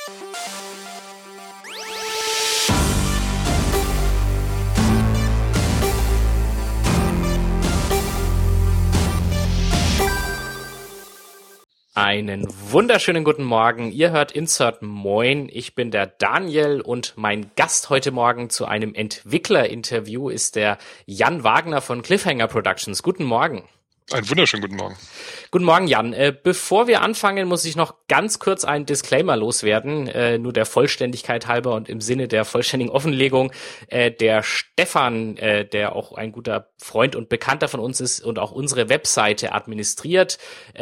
Einen wunderschönen guten Morgen. Ihr hört Insert Moin. Ich bin der Daniel und mein Gast heute Morgen zu einem Entwicklerinterview ist der Jan Wagner von Cliffhanger Productions. Guten Morgen. Einen wunderschönen guten Morgen. Guten Morgen, Jan. Bevor wir anfangen, muss ich noch ganz kurz einen Disclaimer loswerden, nur der Vollständigkeit halber und im Sinne der vollständigen Offenlegung. Der Stefan, der auch ein guter Freund und Bekannter von uns ist und auch unsere Webseite administriert,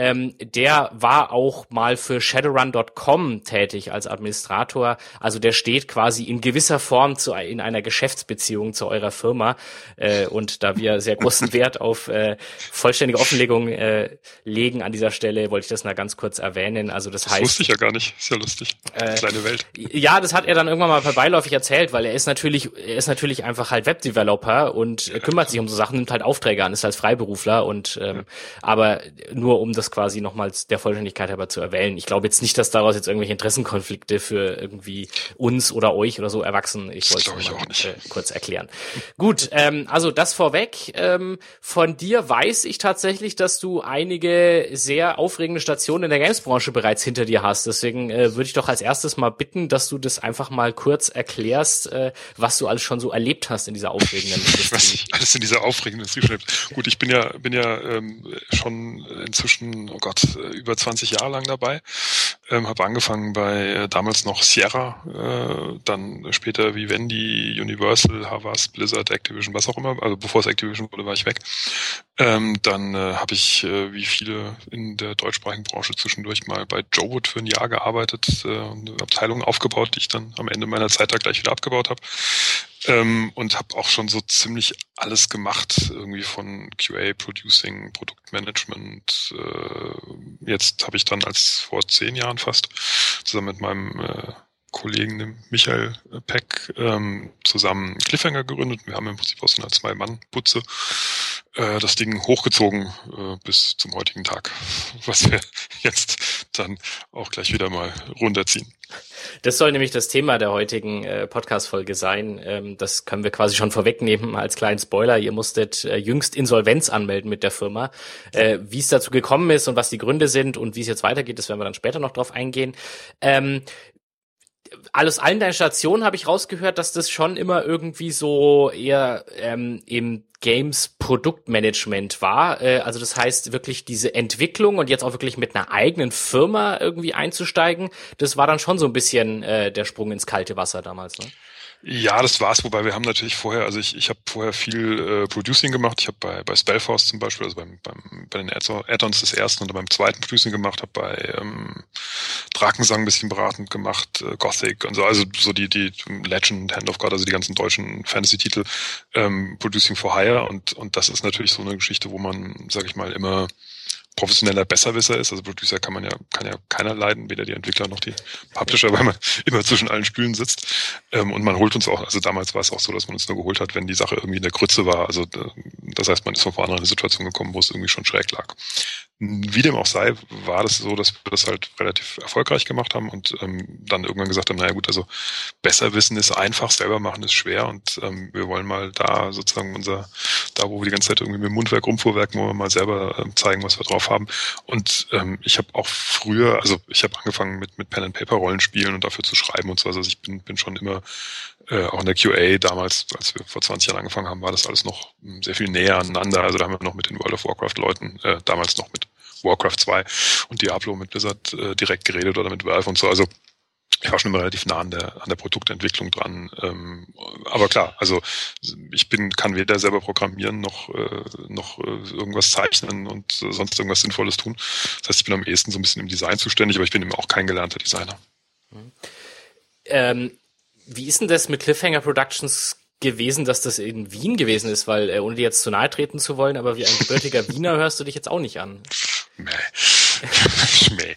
der war auch mal für Shadowrun.com tätig als Administrator. Also der steht quasi in gewisser Form in einer Geschäftsbeziehung zu eurer Firma. Und da wir sehr großen Wert auf vollständige Offenlegung legen an dieser Stelle, wollte ich das mal ganz kurz erwähnen. Also das heißt, wusste ich ja gar nicht. Ist ja lustig. Kleine Welt. Ja, das hat er dann irgendwann mal beiläufig erzählt, weil er ist natürlich einfach halt Webdeveloper und kümmert sich um so Sachen, nimmt halt Aufträge an, ist als Freiberufler und aber nur um das quasi nochmals der Vollständigkeit halber zu erwähnen. Ich glaube jetzt nicht, dass daraus jetzt irgendwelche Interessenkonflikte für irgendwie uns oder euch oder so erwachsen. Ich wollte es mal kurz erklären. Gut, also das vorweg. Von dir weiß ich tatsächlich, dass du einige sehr aufregende Stationen in der Games-Branche bereits hinter dir hast. Deswegen würde ich doch als erstes mal bitten, dass du das einfach mal kurz erklärst, was du alles schon so erlebt hast in dieser aufregenden Industrie. Was ich alles in dieser aufregenden Industrie schon erlebt. Gut, ich bin ja schon inzwischen, über 20 Jahre lang dabei. Habe angefangen bei damals noch Sierra, dann später Vivendi, Universal, Havas, Blizzard, Activision, was auch immer. Also bevor es Activision wurde, war ich weg. Dann habe ich, wie viele in der deutschsprachigen Branche, zwischendurch mal bei JoWood für ein Jahr gearbeitet, eine Abteilung aufgebaut, die ich dann am Ende meiner Zeit da gleich wieder abgebaut habe. Und habe auch schon so ziemlich alles gemacht, irgendwie von QA, Producing, Produktmanagement. Jetzt habe ich dann vor 10 Jahren fast, zusammen mit meinem Kollegen, dem Michael Peck, zusammen Cliffhanger gegründet. Wir haben im Prinzip aus einer 2-Mann-Butze das Ding hochgezogen bis zum heutigen Tag, was wir jetzt dann auch gleich wieder mal runterziehen. Das soll nämlich das Thema der heutigen Podcast-Folge sein. Das können wir quasi schon vorwegnehmen als kleinen Spoiler. Ihr musstet jüngst Insolvenz anmelden mit der Firma. Wie es dazu gekommen ist und was die Gründe sind und wie es jetzt weitergeht, das werden wir dann später noch drauf eingehen. Aus allen deinen Stationen habe ich rausgehört, dass das schon immer irgendwie so eher im Games-Produktmanagement war. Also das heißt wirklich diese Entwicklung und jetzt auch wirklich mit einer eigenen Firma irgendwie einzusteigen, das war dann schon so ein bisschen der Sprung ins kalte Wasser damals, ne? Ja, das war's, wobei wir haben natürlich vorher, also ich habe vorher viel Producing gemacht. Ich habe bei Spellforce zum Beispiel, also bei den Add-ons des ersten und beim zweiten Producing gemacht, habe bei Drakensang ein bisschen beratend gemacht, Gothic und so, also so die Legend, Hand of God, also die ganzen deutschen Fantasy-Titel, Producing for Hire und das ist natürlich so eine Geschichte, wo man, sag ich mal, immer professioneller Besserwisser ist. Also Producer kann ja keiner leiden, weder die Entwickler noch die Publisher, weil man immer zwischen allen Stühlen sitzt. Und man holt uns auch, also damals war es auch so, dass man uns nur geholt hat, wenn die Sache irgendwie in der Grütze war. Also das heißt, man ist von vornherein in eine Situation gekommen, wo es irgendwie schon schräg lag. Wie dem auch sei, war das so, dass wir das halt relativ erfolgreich gemacht haben und dann irgendwann gesagt haben, naja gut, also besser wissen ist einfach, selber machen ist schwer und wir wollen mal da sozusagen da wo wir die ganze Zeit irgendwie mit dem Mundwerk rumfuhrwerken, wo wir mal selber zeigen, was wir drauf haben. Und ich habe auch früher, also ich habe angefangen mit Pen and Paper Rollenspielen und dafür zu schreiben und so, also ich bin schon immer auch in der QA damals, als wir vor 20 Jahren angefangen haben, war das alles noch sehr viel näher aneinander. Also da haben wir noch mit den World of Warcraft Leuten, damals noch mit Warcraft 2 und Diablo mit Blizzard direkt geredet oder mit Valve und so. Also ich war schon immer relativ nah an der Produktentwicklung dran. Aber klar, also ich kann weder selber programmieren noch irgendwas zeichnen und sonst irgendwas Sinnvolles tun. Das heißt, ich bin am ehesten so ein bisschen im Design zuständig, aber ich bin eben auch kein gelernter Designer. Wie ist denn das mit Cliffhanger Productions gewesen, dass das in Wien gewesen ist? Weil, ohne dir jetzt zu nahe treten zu wollen, aber wie ein gebürtiger Wiener hörst du dich jetzt auch nicht an. Nee. Schmäh.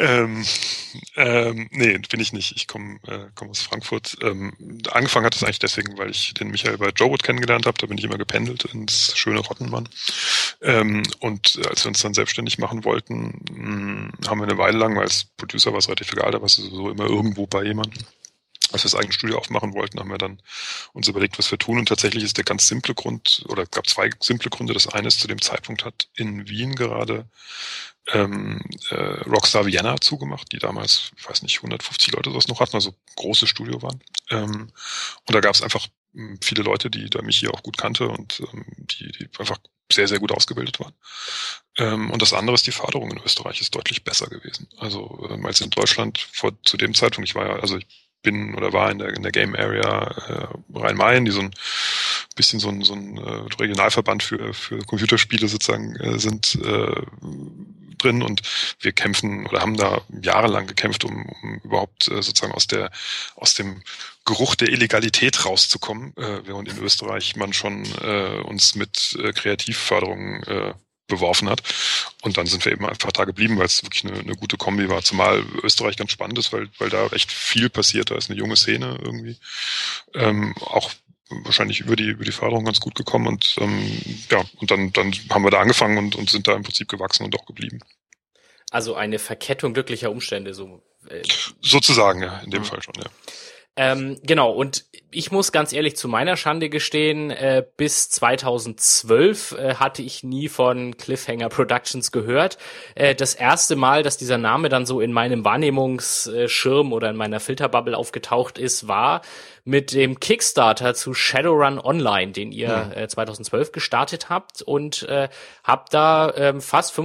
Nee, bin ich nicht. Ich komme aus Frankfurt. Angefangen hat es eigentlich deswegen, weil ich den Michael bei JoWood kennengelernt habe. Da bin ich immer gependelt ins schöne Rottenmann. Und als wir uns dann selbstständig machen wollten, haben wir eine Weile lang, weil als Producer war es relativ egal, da warst du so immer irgendwo bei jemandem. Als wir das eigene Studio aufmachen wollten, haben wir dann uns überlegt, was wir tun. Und tatsächlich ist der ganz simple Grund, oder es gab zwei simple Gründe. Das eine ist, zu dem Zeitpunkt hat in Wien gerade Rockstar Vienna zugemacht, die damals, ich weiß nicht, 150 Leute sowas noch hatten, also großes Studio waren. Und da gab es einfach viele Leute, die da mich hier auch gut kannte und die einfach sehr, sehr gut ausgebildet waren. Und das andere ist, die Förderung in Österreich ist deutlich besser gewesen. Also als in Deutschland zu dem Zeitpunkt, ich bin oder war in der Game Area Rhein-Main, die so ein bisschen so ein Regionalverband für Computerspiele sozusagen sind drin, und wir kämpfen oder haben da jahrelang gekämpft, um überhaupt sozusagen aus dem Geruch der Illegalität rauszukommen, während in Österreich man schon uns mit Kreativförderung beworfen hat. Und dann sind wir eben einfach da geblieben, weil es wirklich eine gute Kombi war. Zumal Österreich ganz spannend ist, weil da echt viel passiert. Da ist eine junge Szene irgendwie. Auch wahrscheinlich über die Förderung ganz gut gekommen. Und und dann haben wir da angefangen und sind da im Prinzip gewachsen und auch geblieben. Also eine Verkettung glücklicher Umstände, so. Sozusagen, ja, in dem Fall schon, ja. Genau, und ich muss ganz ehrlich zu meiner Schande gestehen, bis 2012 hatte ich nie von Cliffhanger Productions gehört. Das erste Mal, dass dieser Name dann so in meinem Wahrnehmungsschirm oder in meiner Filterbubble aufgetaucht ist, war mit dem Kickstarter zu Shadowrun Online, den ihr 2012 gestartet habt, und habt da fast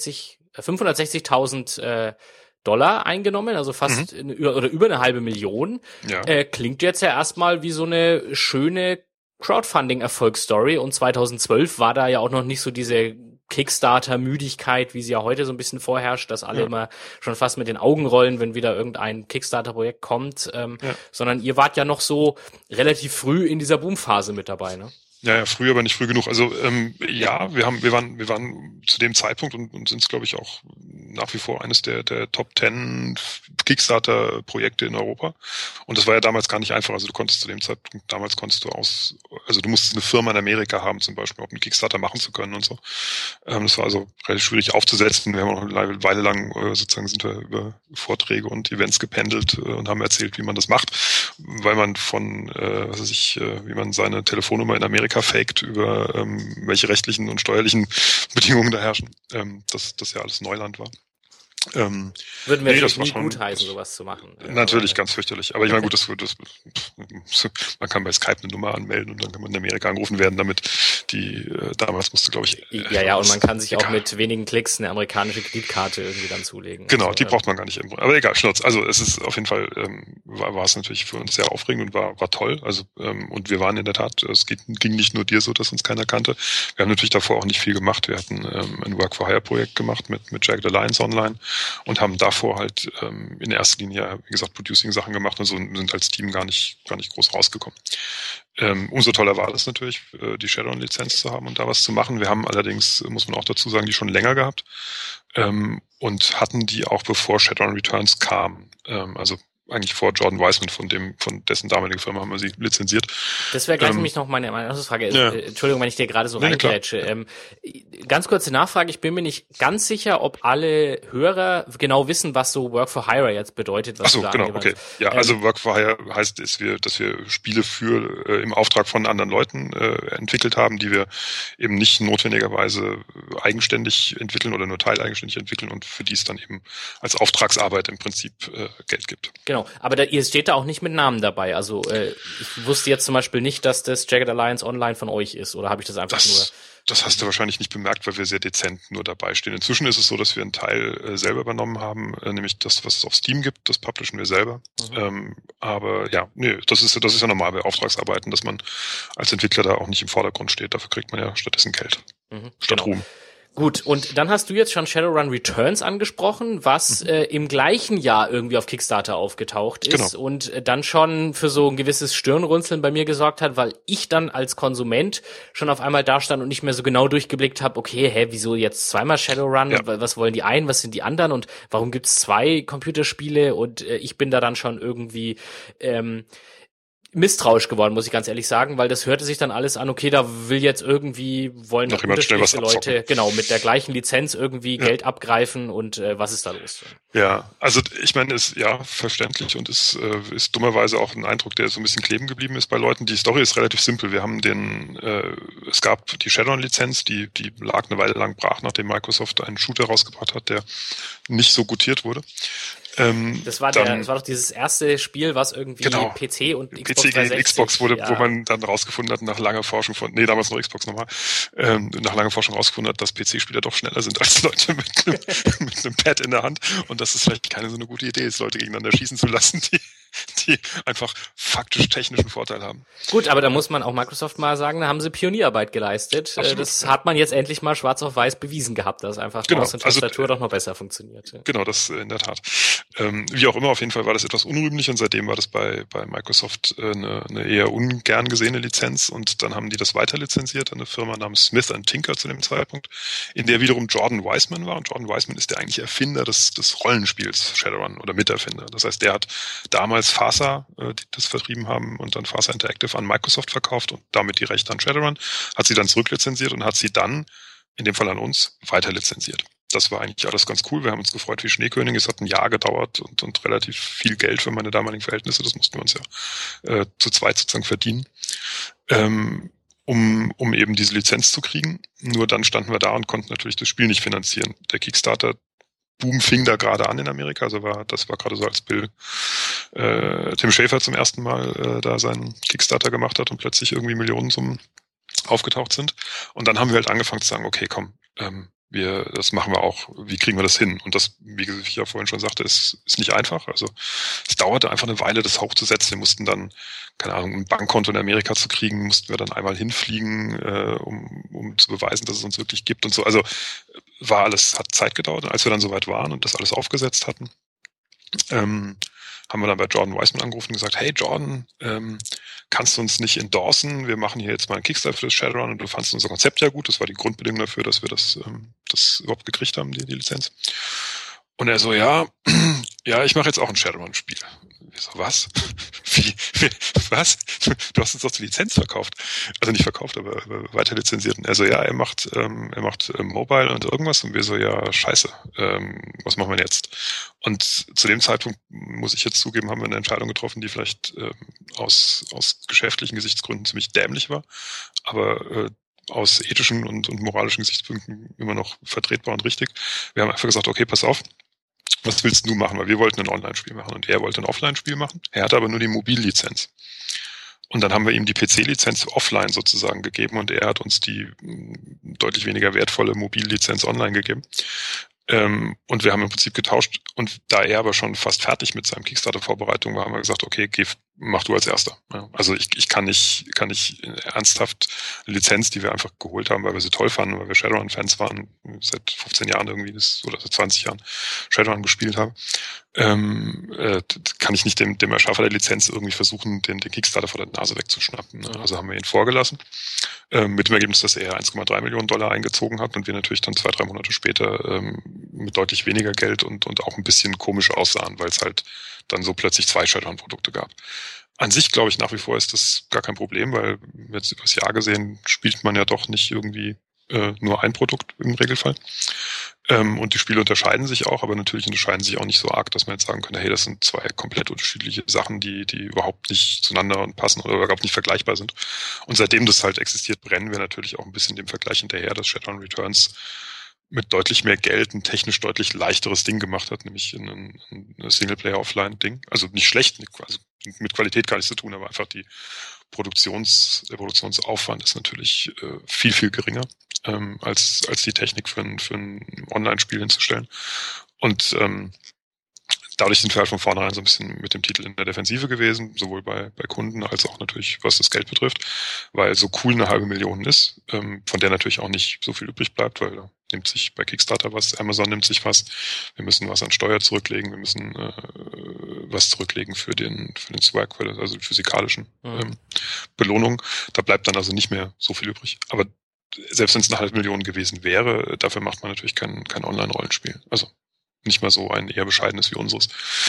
560.000 Dollar eingenommen, also fast über eine halbe Million. Ja. Klingt jetzt ja erstmal wie so eine schöne Crowdfunding-Erfolgsstory, und 2012 war da ja auch noch nicht so diese Kickstarter-Müdigkeit, wie sie ja heute so ein bisschen vorherrscht, dass alle immer schon fast mit den Augen rollen, wenn wieder irgendein Kickstarter-Projekt kommt, sondern ihr wart ja noch so relativ früh in dieser Boomphase mit dabei, ne? Ja, früh, aber nicht früh genug. Also wir waren zu dem Zeitpunkt und sind es, glaube ich, auch nach wie vor eines der Top 10 Kickstarter-Projekte in Europa. Und das war ja damals gar nicht einfach. Also du musstest eine Firma in Amerika haben, zum Beispiel, um einen Kickstarter machen zu können und so. Das war also relativ schwierig aufzusetzen. Wir haben auch eine Weile lang sozusagen sind wir über Vorträge und Events gependelt und haben erzählt, wie man das macht, weil man wie man seine Telefonnummer in Amerika faked, über welche rechtlichen und steuerlichen Bedingungen da herrschen, dass das ja alles Neuland war. Würden wir natürlich nie gutheißen, sowas zu machen. Natürlich, ganz fürchterlich. Aber ich meine, gut, man kann bei Skype eine Nummer anmelden und dann kann man in Amerika angerufen werden, damit damals musste, glaube ich... und man kann sich auch mit wenigen Klicks eine amerikanische Kreditkarte irgendwie dann zulegen. Genau, die braucht man gar nicht. Aber egal, Schnurz. Also es ist auf jeden Fall, war es natürlich für uns sehr aufregend und war toll. Also und wir waren in der Tat, ging nicht nur dir so, dass uns keiner kannte. Wir haben natürlich davor auch nicht viel gemacht. Wir hatten ein Work-for-Hire-Projekt gemacht mit Jagged Alliance Online und haben davor halt in erster Linie, wie gesagt, Producing-Sachen gemacht und so, sind als Team gar nicht groß rausgekommen. Umso toller war das natürlich, die Shadowrun-Lizenz zu haben und da was zu machen. Wir haben allerdings, muss man auch dazu sagen, die schon länger gehabt und hatten die auch bevor Shadowrun Returns kam. Also eigentlich vor Jordan Weissman, von dessen damalige Firma haben wir sie lizenziert. Das wäre gleich nämlich noch meine Frage. Ja. Entschuldigung, wenn ich dir gerade so reingrätsche. Ganz kurze Nachfrage. Ich bin mir nicht ganz sicher, ob alle Hörer genau wissen, was so Work for Hire jetzt bedeutet. Ach so, genau, okay. Ja, also Work for Hire heißt, dass wir Spiele im Auftrag von anderen Leuten entwickelt haben, die wir eben nicht notwendigerweise eigenständig entwickeln oder nur teileigenständig entwickeln und für die es dann eben als Auftragsarbeit im Prinzip Geld gibt. Genau, aber ihr steht da auch nicht mit Namen dabei. Also ich wusste jetzt zum Beispiel nicht, dass das Jagged Alliance Online von euch ist, oder habe ich das einfach nur... Das hast du wahrscheinlich nicht bemerkt, weil wir sehr dezent nur dabei stehen. Inzwischen ist es so, dass wir einen Teil selber übernommen haben, nämlich das, was es auf Steam gibt, das publishen wir selber. Aber ja, das ist ja normal bei Auftragsarbeiten, dass man als Entwickler da auch nicht im Vordergrund steht. Dafür kriegt man ja stattdessen Geld. Statt Ruhm. Gut, und dann hast du jetzt schon Shadowrun Returns angesprochen, was im gleichen Jahr irgendwie auf Kickstarter aufgetaucht ist und dann schon für so ein gewisses Stirnrunzeln bei mir gesorgt hat, weil ich dann als Konsument schon auf einmal da stand und nicht mehr so genau durchgeblickt habe, okay, wieso jetzt zweimal Shadowrun, was wollen die einen, was sind die anderen und warum gibt's zwei Computerspiele und ich bin da dann schon irgendwie misstrauisch geworden, muss ich ganz ehrlich sagen, weil das hörte sich dann alles an, okay, da wollen noch jemand schnell was Leute, genau, mit der gleichen Lizenz irgendwie Geld abgreifen und was ist da los? Ja, also ich meine, ist verständlich und ist dummerweise auch ein Eindruck, der so ein bisschen kleben geblieben ist bei Leuten. Die Story ist relativ simpel. Wir haben es gab die Shadowrun-Lizenz, die lag eine Weile lang brach, nachdem Microsoft einen Shooter rausgebracht hat, der nicht so gutiert wurde. Das war doch dieses erste Spiel, was irgendwie PC und Xbox 360, gegen Xbox wurde, ja. wo man dann rausgefunden hat, nach langer Forschung damals noch Xbox nochmal, nach langer Forschung rausgefunden hat, dass PC-Spieler doch schneller sind als Leute mit einem Pad in der Hand und dass es vielleicht keine so eine gute Idee ist, Leute gegeneinander schießen zu lassen, die einfach faktisch technischen Vorteil haben. Gut, aber da muss man auch Microsoft mal sagen, da haben sie Pionierarbeit geleistet. Absolut, das hat man jetzt endlich mal schwarz auf weiß bewiesen gehabt, dass einfach Maus und Tastatur doch noch besser funktioniert. Ja. Genau, das in der Tat. Wie auch immer, auf jeden Fall war das etwas unrühmlich und seitdem war das bei Microsoft eine eher ungern gesehene Lizenz und dann haben die das weiter lizenziert an eine Firma namens Smith Tinker zu dem Zeitpunkt, in der wiederum Jordan Weissman war und Jordan Weissman ist der eigentliche Erfinder des Rollenspiels Shadowrun oder Miterfinder. Das heißt, der hat damals FASA, die das vertrieben haben und dann FASA Interactive an Microsoft verkauft und damit die Rechte an Shadowrun, hat sie dann zurücklizenziert und hat sie dann, in dem Fall an uns, weiter lizenziert. Das war eigentlich alles ganz cool. Wir haben uns gefreut wie Schneekönige. Es hat ein Jahr gedauert und relativ viel Geld für meine damaligen Verhältnisse. Das mussten wir uns ja zu zweit sozusagen verdienen, um eben diese Lizenz zu kriegen. Nur dann standen wir da und konnten natürlich das Spiel nicht finanzieren. Der Kickstarter-Boom fing da gerade an in Amerika. Also das war gerade so, als Tim Schafer zum ersten Mal da seinen Kickstarter gemacht hat und plötzlich irgendwie Millionensummen aufgetaucht sind. Und dann haben wir halt angefangen zu sagen, okay, komm, das machen wir auch, wie kriegen wir das hin? Und das, wie ich ja vorhin schon sagte, ist nicht einfach. Also es dauerte einfach eine Weile, das hochzusetzen. Wir mussten dann, keine Ahnung, ein Bankkonto in Amerika zu kriegen, mussten wir dann einmal hinfliegen, um zu beweisen, dass es uns wirklich gibt und so. Also hat Zeit gedauert. Und als wir dann soweit waren und das alles aufgesetzt hatten, haben wir dann bei Jordan Weissman angerufen und gesagt, hey Jordan, kannst du uns nicht endorsen? Wir machen hier jetzt mal einen Kickstarter für das Shadowrun und du fandst unser Konzept ja gut. Das war die Grundbedingung dafür, dass wir das überhaupt gekriegt haben, die Lizenz. Und er so, ja, ich mache jetzt auch ein Shadowrun-Spiel. Ich so, was? Was? Du hast uns doch die Lizenz verkauft. Also nicht verkauft, aber weiter lizenziert. Und er so, ja, er macht Mobile und irgendwas. Und wir so, ja, scheiße, was machen wir jetzt? Und zu dem Zeitpunkt, muss ich jetzt zugeben, haben wir eine Entscheidung getroffen, die vielleicht aus geschäftlichen Gesichtsgründen ziemlich dämlich war, aber aus ethischen und moralischen Gesichtspunkten immer noch vertretbar und richtig. Wir haben einfach gesagt, okay, pass auf, was willst du machen? Weil wir wollten ein Online-Spiel machen und er wollte ein Offline-Spiel machen. Er hatte aber nur die Mobillizenz. Und dann haben wir ihm die PC-Lizenz offline sozusagen gegeben und er hat uns die deutlich weniger wertvolle Mobillizenz online gegeben. Und wir haben im Prinzip getauscht. Und da er aber schon fast fertig mit seinem Kickstarter-Vorbereitung war, haben wir gesagt, okay, mach du als Erster. Ja, also ich kann nicht ernsthaft eine Lizenz, die wir einfach geholt haben, weil wir sie toll fanden, weil wir Shadowrun-Fans waren, seit 15 Jahren irgendwie oder seit 20 Jahren Shadowrun gespielt haben, kann ich nicht dem Erschaffer der Lizenz irgendwie versuchen, den Kickstarter vor der Nase wegzuschnappen. Ne? Also haben wir ihn vorgelassen, mit dem Ergebnis, dass er $1,3 Millionen eingezogen hat und wir natürlich dann 2-3 Monate später mit deutlich weniger Geld und auch ein bisschen komisch aussahen, weil es halt dann so plötzlich 2 Shadowrun-Produkte gab. An sich, glaube ich, nach wie vor ist das gar kein Problem, weil jetzt übers Jahr gesehen spielt man ja doch nicht irgendwie nur ein Produkt im Regelfall. Und die Spiele unterscheiden sich auch, aber natürlich unterscheiden sich auch nicht so arg, dass man jetzt sagen könnte, hey, das sind 2 komplett unterschiedliche Sachen, die überhaupt nicht zueinander passen oder überhaupt nicht vergleichbar sind. Und seitdem das halt existiert, brennen wir natürlich auch ein bisschen dem Vergleich hinterher, dass Shadowrun Returns mit deutlich mehr Geld ein technisch deutlich leichteres Ding gemacht hat, nämlich ein Singleplayer-Offline-Ding. Also nicht schlecht, also mit Qualität gar nichts zu tun, aber einfach der Produktionsaufwand ist natürlich viel, viel geringer als die Technik für ein Online-Spiel hinzustellen. Und dadurch sind wir halt von vornherein so ein bisschen mit dem Titel in der Defensive gewesen, sowohl bei Kunden als auch natürlich, was das Geld betrifft, weil so cool eine $500.000 ist, von der natürlich auch nicht so viel übrig bleibt, weil da nimmt sich bei Kickstarter was, Amazon nimmt sich was, wir müssen was an Steuer zurücklegen, wir müssen was zurücklegen für den Swag, also die physikalischen Belohnungen. Da bleibt dann also nicht mehr so viel übrig. Aber selbst wenn es 500.000 gewesen wäre, dafür macht man natürlich kein Online-Rollenspiel. Also nicht mal so ein eher bescheidenes wie unseres.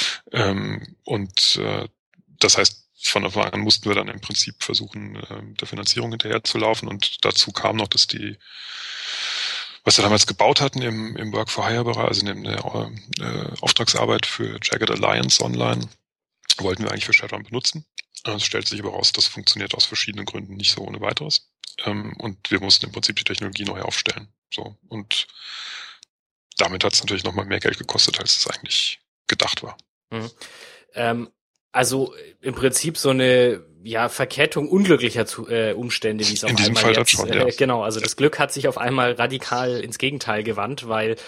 Das heißt, von Anfang an mussten wir dann im Prinzip versuchen, der Finanzierung hinterher zu laufen. Und dazu kam noch, dass was wir damals gebaut hatten im Work-for-Hire-Bereich, also in der Auftragsarbeit für Jagged Alliance Online, wollten wir eigentlich für Shadowrun benutzen. Es stellt sich aber raus, das funktioniert aus verschiedenen Gründen nicht so ohne weiteres. Und wir mussten im Prinzip die Technologie neu aufstellen. So. Und damit hat es natürlich nochmal mehr Geld gekostet, als es eigentlich gedacht war. Also im Prinzip so eine Verkettung unglücklicher Umstände, wie es auf in diesem einmal Fall jetzt, schon, ja. Genau, also das Glück hat sich auf einmal radikal ins Gegenteil gewandt, weil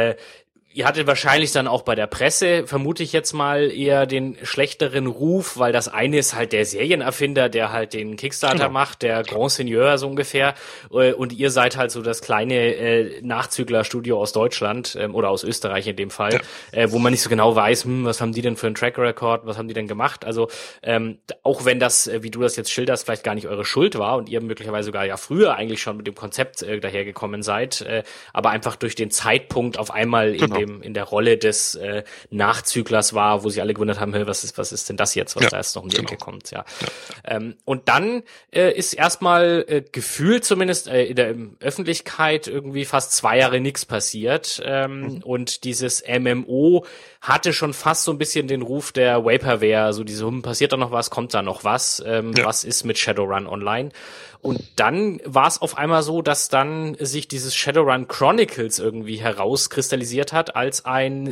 ihr hattet wahrscheinlich dann auch bei der Presse, vermute ich jetzt mal, eher den schlechteren Ruf, weil das eine ist halt der Serienerfinder, der halt den Kickstarter macht, der Grand Seigneur so ungefähr, und ihr seid halt so das kleine Nachzüglerstudio aus Deutschland oder aus Österreich in dem Fall, wo man nicht so genau weiß, was haben die denn für einen Track Record, was haben die denn gemacht, also auch wenn das, wie du das jetzt schilderst, vielleicht gar nicht eure Schuld war und ihr möglicherweise sogar früher eigentlich schon mit dem Konzept dahergekommen seid, aber einfach durch den Zeitpunkt auf einmal in der Rolle des Nachzüglers war, wo sich alle gewundert haben, was ist denn das jetzt, was da erst noch um die Ecke kommt, und dann ist erstmal gefühlt zumindest in der Öffentlichkeit irgendwie fast 2 Jahre nichts passiert, und dieses MMO hatte schon fast so ein bisschen den Ruf der Vaporware, so diese, passiert da noch was, kommt da noch was, was ist mit Shadowrun Online? Und dann war es auf einmal so, dass dann sich dieses Shadowrun Chronicles irgendwie herauskristallisiert hat als ein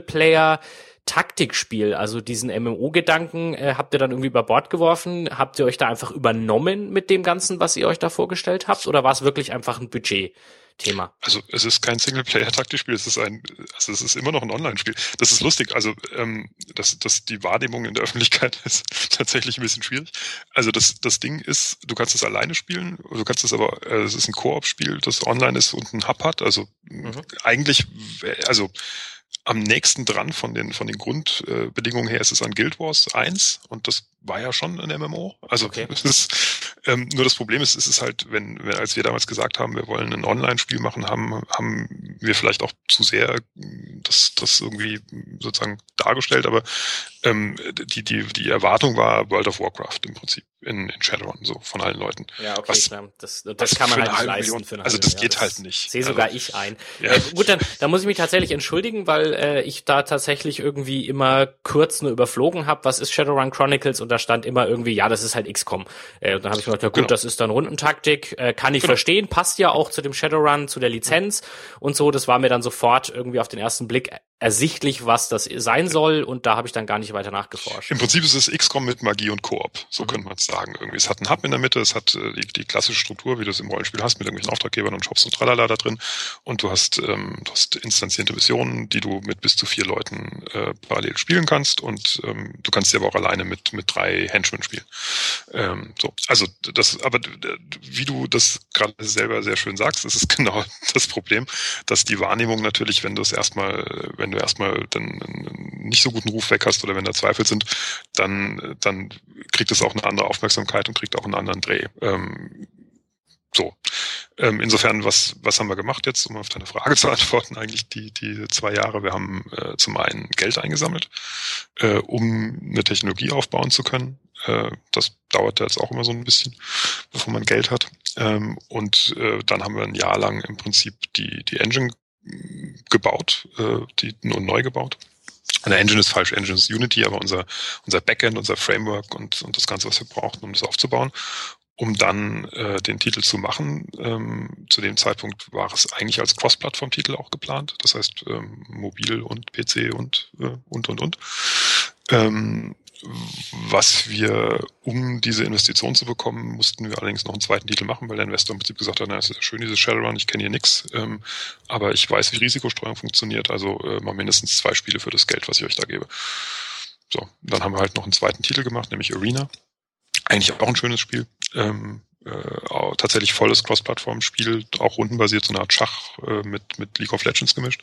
Singleplayer-Taktikspiel. Also diesen MMO-Gedanken habt ihr dann irgendwie über Bord geworfen? Habt ihr euch da einfach übernommen mit dem Ganzen, was ihr euch da vorgestellt habt? Oder war es wirklich einfach ein Budget-Thema? Also es ist kein Singleplayer-Taktikspiel, es ist immer noch ein Online-Spiel. Das ist lustig, also dass die Wahrnehmung in der Öffentlichkeit ist tatsächlich ein bisschen schwierig. Also das Ding ist, du kannst es alleine spielen, du kannst es aber, es ist ein Koop-Spiel, das online ist und einen Hub hat, also eigentlich, also am nächsten dran von den Grundbedingungen her ist es an Guild Wars 1 und das war ja schon ein MMO. Also es ist, nur das Problem ist, es ist halt, als wir damals gesagt haben, wir wollen ein Online-Spiel machen, haben wir vielleicht auch zu sehr das irgendwie sozusagen dargestellt, aber die Erwartung war World of Warcraft im Prinzip in Shadowrun, so von allen Leuten. Ja, okay, klar. Das kann man halt nicht leisten für eine Also das geht halt nicht. Sehe sogar ich ein. Ja. Gut, dann muss ich mich tatsächlich entschuldigen, weil ich da tatsächlich irgendwie immer kurz nur überflogen habe, was ist Shadowrun Chronicles, und da stand immer irgendwie, das ist halt XCOM. Und dann habe ich mir gedacht, gut, das ist dann Rundentaktik, kann ich verstehen, passt ja auch zu dem Shadowrun, zu der Lizenz und so. Das war mir dann sofort irgendwie auf den ersten Blick ersichtlich, was das sein soll, und da habe ich dann gar nicht weiter nachgeforscht. Im Prinzip ist es XCOM mit Magie und Koop, so könnte man es sagen. Irgendwie. Es hat einen Hub in der Mitte, es hat die klassische Struktur, wie du es im Rollenspiel hast, mit irgendwelchen Auftraggebern und Shops und tralala da drin, und du hast instanzierte Missionen, die du mit bis zu 4 Leuten parallel spielen kannst, und du kannst sie aber auch alleine mit 3 Henchmen spielen. Also aber wie du das gerade selber sehr schön sagst, das ist genau das Problem, dass die Wahrnehmung natürlich, wenn du erstmal dann einen nicht so guten Ruf weg hast oder wenn da Zweifel sind, dann kriegt es auch eine andere Aufmerksamkeit und kriegt auch einen anderen Dreh. Insofern, was haben wir gemacht jetzt, um auf deine Frage zu antworten, eigentlich die 2 Jahre? Wir haben zum einen Geld eingesammelt, um eine Technologie aufbauen zu können. Das dauert jetzt auch immer so ein bisschen, bevor man Geld hat. Und dann haben wir ein Jahr lang im Prinzip die Engine gebaut, nur neu gebaut. Eine Engine ist falsch, Engine ist Unity, aber unser Backend, unser Framework und das Ganze, was wir brauchen, um das aufzubauen, um dann den Titel zu machen. Zu dem Zeitpunkt war es eigentlich als Cross-Plattform-Titel auch geplant, das heißt mobil und PC und. Was wir, um diese Investition zu bekommen, mussten wir allerdings noch einen zweiten Titel machen, weil der Investor im Prinzip gesagt hat, das ist ja schön, dieses Shadowrun, ich kenne hier nichts, aber ich weiß, wie Risikostreuung funktioniert, also mal mindestens 2 Spiele für das Geld, was ich euch da gebe. So, dann haben wir halt noch einen zweiten Titel gemacht, nämlich Arena. Eigentlich auch ein schönes Spiel, tatsächlich volles Cross-Plattform-Spiel, auch rundenbasiert, so eine Art Schach mit League of Legends gemischt.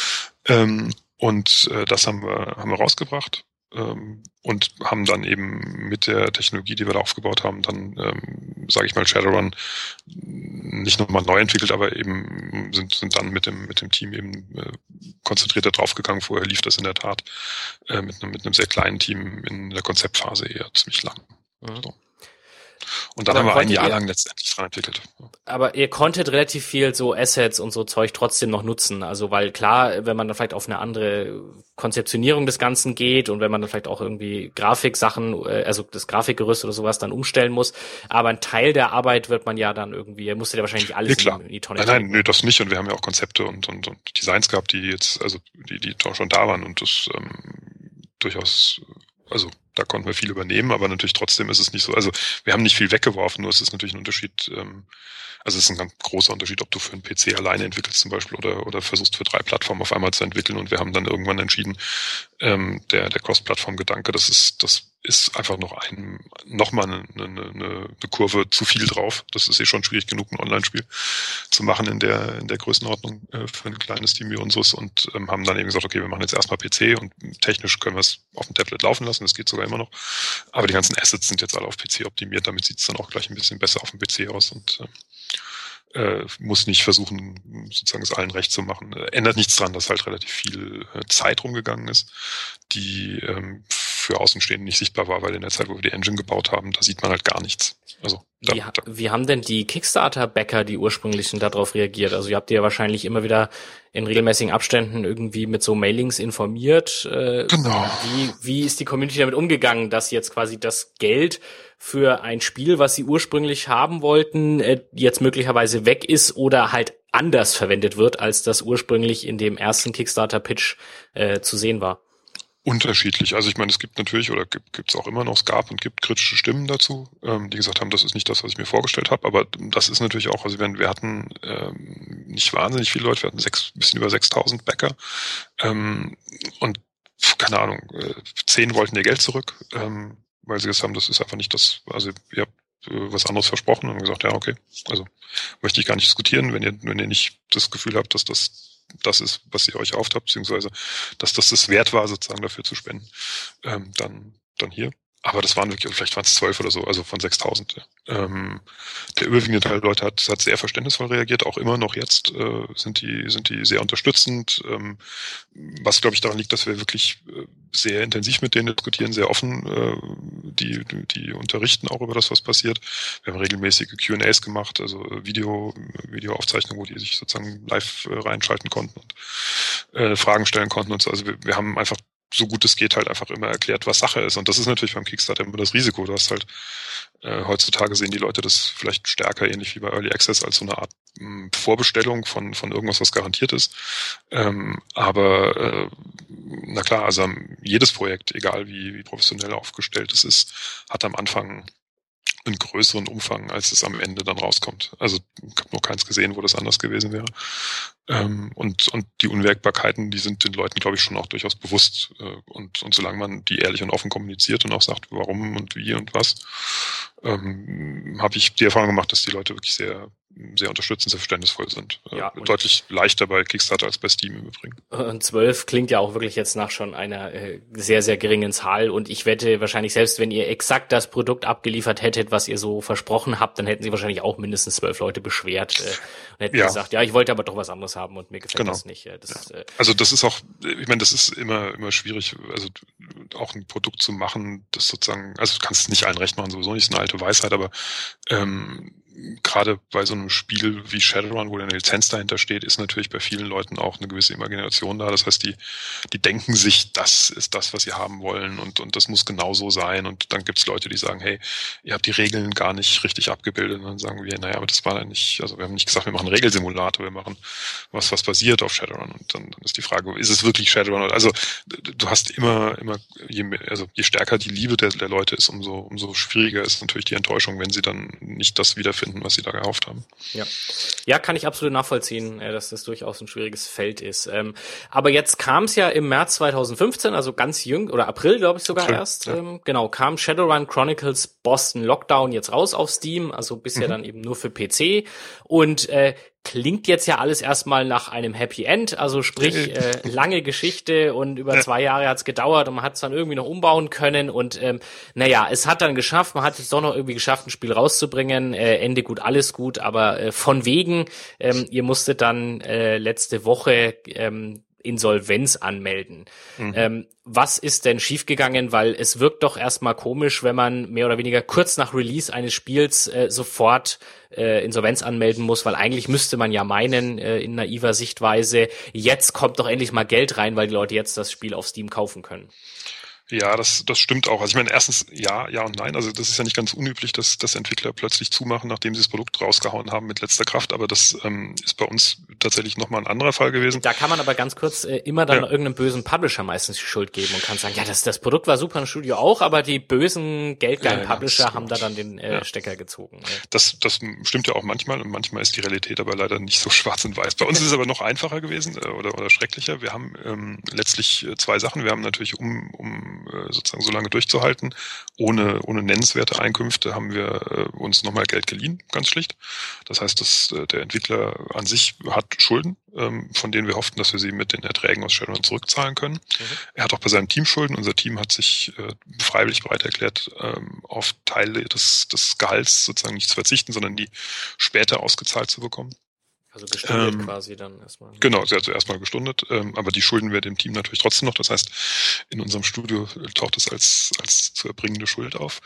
Und das haben wir rausgebracht. Und haben dann eben mit der Technologie, die wir da aufgebaut haben, dann, sage ich mal, Shadowrun nicht nochmal neu entwickelt, aber eben sind dann mit dem Team eben konzentrierter draufgegangen. Vorher lief das in der Tat mit einem sehr kleinen Team in der Konzeptphase eher ziemlich lang. Mhm. So. Und dann haben wir ein Jahr lang letztendlich dran entwickelt. Aber ihr konntet relativ viel so Assets und so Zeug trotzdem noch nutzen. Also weil klar, wenn man dann vielleicht auf eine andere Konzeptionierung des Ganzen geht und wenn man dann vielleicht auch irgendwie Grafiksachen, also das Grafikgerüst oder sowas dann umstellen muss. Aber ein Teil der Arbeit wird man ja dann irgendwie, ihr musstet ja wahrscheinlich alles in die Tonne nein, nö, das nicht. Und wir haben ja auch Konzepte und Designs gehabt, die jetzt, also die schon da waren und das durchaus, also da konnten wir viel übernehmen, aber natürlich trotzdem ist es nicht so, also wir haben nicht viel weggeworfen, nur es ist natürlich ein Unterschied, also es ist ein ganz großer Unterschied, ob du für einen PC alleine entwickelst zum Beispiel oder versuchst für 3 Plattformen auf einmal zu entwickeln, und wir haben dann irgendwann entschieden, der Cross-Plattform-Gedanke, das ist einfach nochmal eine Kurve zu viel drauf. Das ist schon schwierig genug, ein Online-Spiel zu machen in der Größenordnung für ein kleines Team wie unseres, und haben dann eben gesagt, okay, wir machen jetzt erstmal PC und technisch können wir es auf dem Tablet laufen lassen, das geht sogar immer noch. Aber die ganzen Assets sind jetzt alle auf PC optimiert, damit sieht es dann auch gleich ein bisschen besser auf dem PC aus und muss nicht versuchen, sozusagen es allen recht zu machen. Ändert nichts dran, dass halt relativ viel Zeit rumgegangen ist, die für Außenstehende nicht sichtbar war, weil in der Zeit, wo wir die Engine gebaut haben, da sieht man halt gar nichts. Also wie haben denn die Kickstarter-Backer, die ursprünglichen, darauf reagiert? Also ihr habt ja wahrscheinlich immer wieder in regelmäßigen Abständen irgendwie mit so Mailings informiert. Genau. Wie ist die Community damit umgegangen, dass jetzt quasi das Geld für ein Spiel, was sie ursprünglich haben wollten, jetzt möglicherweise weg ist oder halt anders verwendet wird, als das ursprünglich in dem ersten Kickstarter-Pitch zu sehen war? Unterschiedlich. Also ich meine, es gibt natürlich, oder gibt's auch immer noch, es gab und gibt kritische Stimmen dazu, die gesagt haben, das ist nicht das, was ich mir vorgestellt habe, aber das ist natürlich auch, also wir hatten nicht wahnsinnig viele Leute, wir hatten bisschen über 6.000 Backer und keine Ahnung, 10 wollten ihr Geld zurück, weil sie gesagt haben, das ist einfach nicht das, also ihr habt was anderes versprochen, und haben gesagt, ja, okay, also möchte ich gar nicht diskutieren, wenn ihr nicht das Gefühl habt, dass das ist, was ihr euch erhofft habt, beziehungsweise dass das wert war, sozusagen dafür zu spenden, dann hier. Aber das waren wirklich, vielleicht waren es 12 oder so, also von 6.000. Ja. Der überwiegende Teil der Leute hat sehr verständnisvoll reagiert, auch immer noch jetzt sind die sehr unterstützend, was, glaube ich, daran liegt, dass wir wirklich sehr intensiv mit denen diskutieren, sehr offen, die unterrichten auch über das, was passiert. Wir haben regelmäßige Q&As gemacht, also Videoaufzeichnungen, wo die sich sozusagen live reinschalten konnten und Fragen stellen konnten und so. Also wir haben einfach so gut es geht halt einfach immer erklärt, was Sache ist. Und das ist natürlich beim Kickstarter immer das Risiko. Du hast halt, heutzutage sehen die Leute das vielleicht stärker, ähnlich wie bei Early Access, als so eine Art Vorbestellung von irgendwas, was garantiert ist. Aber na klar, also jedes Projekt, egal wie professionell aufgestellt es ist, hat am Anfang einen größeren Umfang, als es am Ende dann rauskommt. Also ich habe noch keins gesehen, wo das anders gewesen wäre. Und die Unwägbarkeiten, die sind den Leuten, glaube ich, schon auch durchaus bewusst. Und solange man die ehrlich und offen kommuniziert und auch sagt, warum und wie und was, habe ich die Erfahrung gemacht, dass die Leute wirklich sehr, sehr unterstützend, sehr verständnisvoll sind. Ja, deutlich leichter bei Kickstarter als bei Steam im Übrigen. Und 12 klingt ja auch wirklich jetzt nach schon einer sehr, sehr geringen Zahl. Und ich wette wahrscheinlich, selbst wenn ihr exakt das Produkt abgeliefert hättet, was ihr so versprochen habt, dann hätten sie wahrscheinlich auch mindestens 12 Leute beschwert und hätten gesagt, ja, ich wollte aber doch was anderes haben und mir gefällt das nicht. Also das ist auch, ich meine, das ist immer schwierig, also auch ein Produkt zu machen, das sozusagen, also du kannst es nicht allen recht machen, sowieso nicht, ist eine alte Weisheit, aber gerade bei so einem Spiel wie Shadowrun, wo eine Lizenz dahinter steht, ist natürlich bei vielen Leuten auch eine gewisse Imagination da. Das heißt, die denken sich, das ist das, was sie haben wollen und das muss genau so sein. Und dann gibt's Leute, die sagen, hey, ihr habt die Regeln gar nicht richtig abgebildet. Und dann sagen wir, naja, aber das war ja nicht, also wir haben nicht gesagt, wir machen einen Regelsimulator, wir machen was basiert auf Shadowrun. Und dann ist die Frage, ist es wirklich Shadowrun? Also du hast immer je stärker die Liebe der Leute ist, umso schwieriger ist natürlich die Enttäuschung, wenn sie dann nicht das wiederfinden, finden, was sie da gehofft haben. Ja, kann ich absolut nachvollziehen, dass das durchaus ein schwieriges Feld ist. Aber jetzt kam es ja im März 2015, also ganz jung, oder April, glaube ich sogar erst, genau, kam Shadowrun Chronicles Boston Lockdown jetzt raus auf Steam, also bisher dann eben nur für PC und klingt jetzt ja alles erstmal nach einem Happy End, also sprich lange Geschichte und über 2 Jahre hat's gedauert und man hat es dann irgendwie noch umbauen können und es hat dann geschafft, man hat es doch noch irgendwie geschafft, ein Spiel rauszubringen, Ende gut, alles gut, aber von wegen, ihr musstet dann letzte Woche Insolvenz anmelden. Was ist denn schiefgegangen? Weil es wirkt doch erstmal komisch, wenn man mehr oder weniger kurz nach Release eines Spiels sofort Insolvenz anmelden muss, weil eigentlich müsste man ja meinen, in naiver Sichtweise, jetzt kommt doch endlich mal Geld rein, weil die Leute jetzt das Spiel auf Steam kaufen können. Ja, das stimmt auch. Also ich meine, erstens ja und nein. Also das ist ja nicht ganz unüblich, dass Entwickler plötzlich zumachen, nachdem sie das Produkt rausgehauen haben mit letzter Kraft. Aber das ist bei uns tatsächlich nochmal ein anderer Fall gewesen. Da kann man aber ganz kurz immer dann irgendeinem bösen Publisher meistens die Schuld geben und kann sagen, ja, das Produkt war super, ein Studio auch, aber die bösen geldgeilen Publisher haben da dann den Stecker gezogen. Das stimmt ja auch manchmal und manchmal ist die Realität aber leider nicht so schwarz und weiß. Bei uns ist es aber noch einfacher gewesen oder schrecklicher. Wir haben letztlich 2 Sachen. Wir haben natürlich, um sozusagen so lange durchzuhalten, ohne nennenswerte Einkünfte, haben wir uns nochmal Geld geliehen, ganz schlicht. Das heißt, der Entwickler an sich hat Schulden, von denen wir hofften, dass wir sie mit den Erträgen aus Shadowrun zurückzahlen können. Er hat auch bei seinem Team Schulden. Unser Team hat sich freiwillig bereit erklärt, auf Teile des Gehalts sozusagen nicht zu verzichten, sondern die später ausgezahlt zu bekommen. Also gestundet quasi dann erstmal. Genau, sie hat erstmal gestundet, aber die schulden wir dem Team natürlich trotzdem noch. Das heißt, in unserem Studio taucht es als zu erbringende Schuld auf.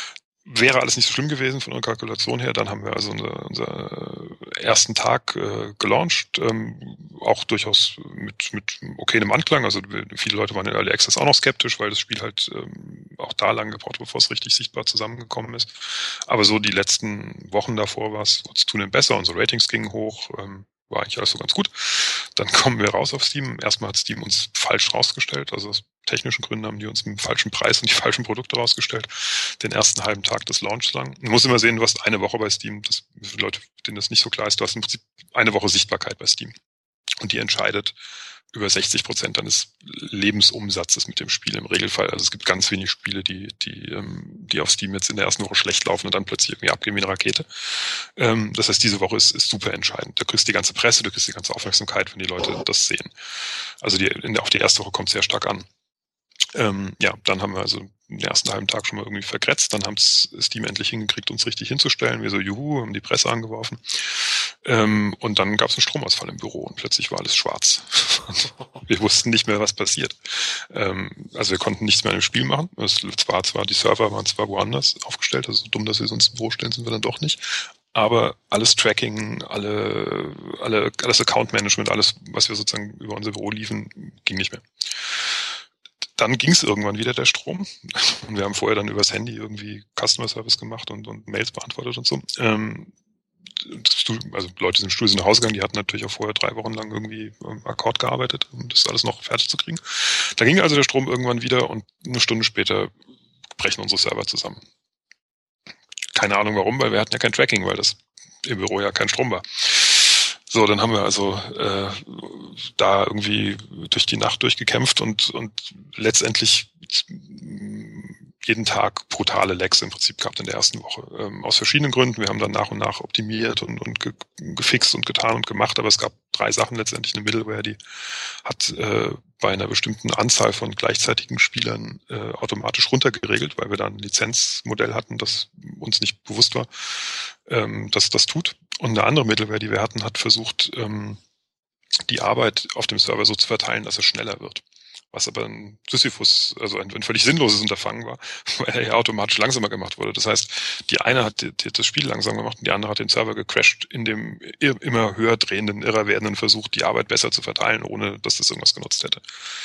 Wäre alles nicht so schlimm gewesen von unserer Kalkulation her, dann haben wir also unser ersten Tag gelauncht, auch durchaus mit okayem Anklang. Also viele Leute waren in Early Access auch noch skeptisch, weil das Spiel halt auch da lang gebraucht, bevor es richtig sichtbar zusammengekommen ist. Aber so die letzten Wochen davor war es zunehmend besser, unsere Ratings gingen hoch, war eigentlich alles so ganz gut. Dann kommen wir raus auf Steam. Erstmal hat Steam uns falsch rausgestellt, also aus technischen Gründen haben die uns mit dem falschen Preis und die falschen Produkte rausgestellt, den ersten halben Tag des Launchs lang. Man muss immer sehen, du hast eine Woche bei Steam, das für Leute, denen das nicht so klar ist, du hast im Prinzip eine Woche Sichtbarkeit bei Steam. Und die entscheidet über 60% deines Lebensumsatzes mit dem Spiel im Regelfall. Also es gibt ganz wenig Spiele, die auf Steam jetzt in der ersten Woche schlecht laufen und dann plötzlich irgendwie abgehen wie eine Rakete. Das heißt, diese Woche ist super entscheidend. Du kriegst die ganze Presse, du kriegst die ganze Aufmerksamkeit, wenn die Leute das sehen. Also auf die erste Woche kommt es sehr stark an. Dann haben wir also den ersten halben Tag schon mal irgendwie vergrätzt. Dann haben es Steam endlich hingekriegt, uns richtig hinzustellen. Wir so, juhu, haben die Presse angeworfen. Und dann gab es einen Stromausfall im Büro und plötzlich war alles schwarz. Wir wussten nicht mehr, was passiert. Also wir konnten nichts mehr im Spiel machen. Die Server waren zwar woanders aufgestellt, also so dumm, dass wir uns im Büro stellen, sind wir dann doch nicht. Aber alles Tracking, alles Account-Management, alles, was wir sozusagen über unser Büro liefen, ging nicht mehr. Dann ging es irgendwann wieder, der Strom. Und wir haben vorher dann übers Handy irgendwie Customer Service gemacht und Mails beantwortet und so. Also Leute, die im Studio sind nach Hause gegangen, die hatten natürlich auch vorher 3 Wochen lang irgendwie Akkord gearbeitet, um das alles noch fertig zu kriegen. Da ging also der Strom irgendwann wieder und eine Stunde später brechen unsere Server zusammen. Keine Ahnung warum, weil wir hatten ja kein Tracking, weil das im Büro ja kein Strom war. So, dann haben wir also da irgendwie durch die Nacht durchgekämpft und letztendlich jeden Tag brutale Lags im Prinzip gehabt in der ersten Woche. Aus verschiedenen Gründen. Wir haben dann nach und nach optimiert und gefixt und getan und gemacht, aber es gab 3 Sachen letztendlich. Eine Middleware, die hat bei einer bestimmten Anzahl von gleichzeitigen Spielern automatisch runtergeregelt, weil wir da ein Lizenzmodell hatten, das uns nicht bewusst war, dass das tut. Und eine andere Middleware, die wir hatten, hat versucht, die Arbeit auf dem Server so zu verteilen, dass er schneller wird. Was aber ein Sisyphus, also ein völlig sinnloses Unterfangen war, weil er ja automatisch langsamer gemacht wurde. Das heißt, die eine hat das Spiel langsam gemacht und die andere hat den Server gecrashed in dem immer höher drehenden, irrer werdenden Versuch, die Arbeit besser zu verteilen, ohne dass das irgendwas genutzt hätte.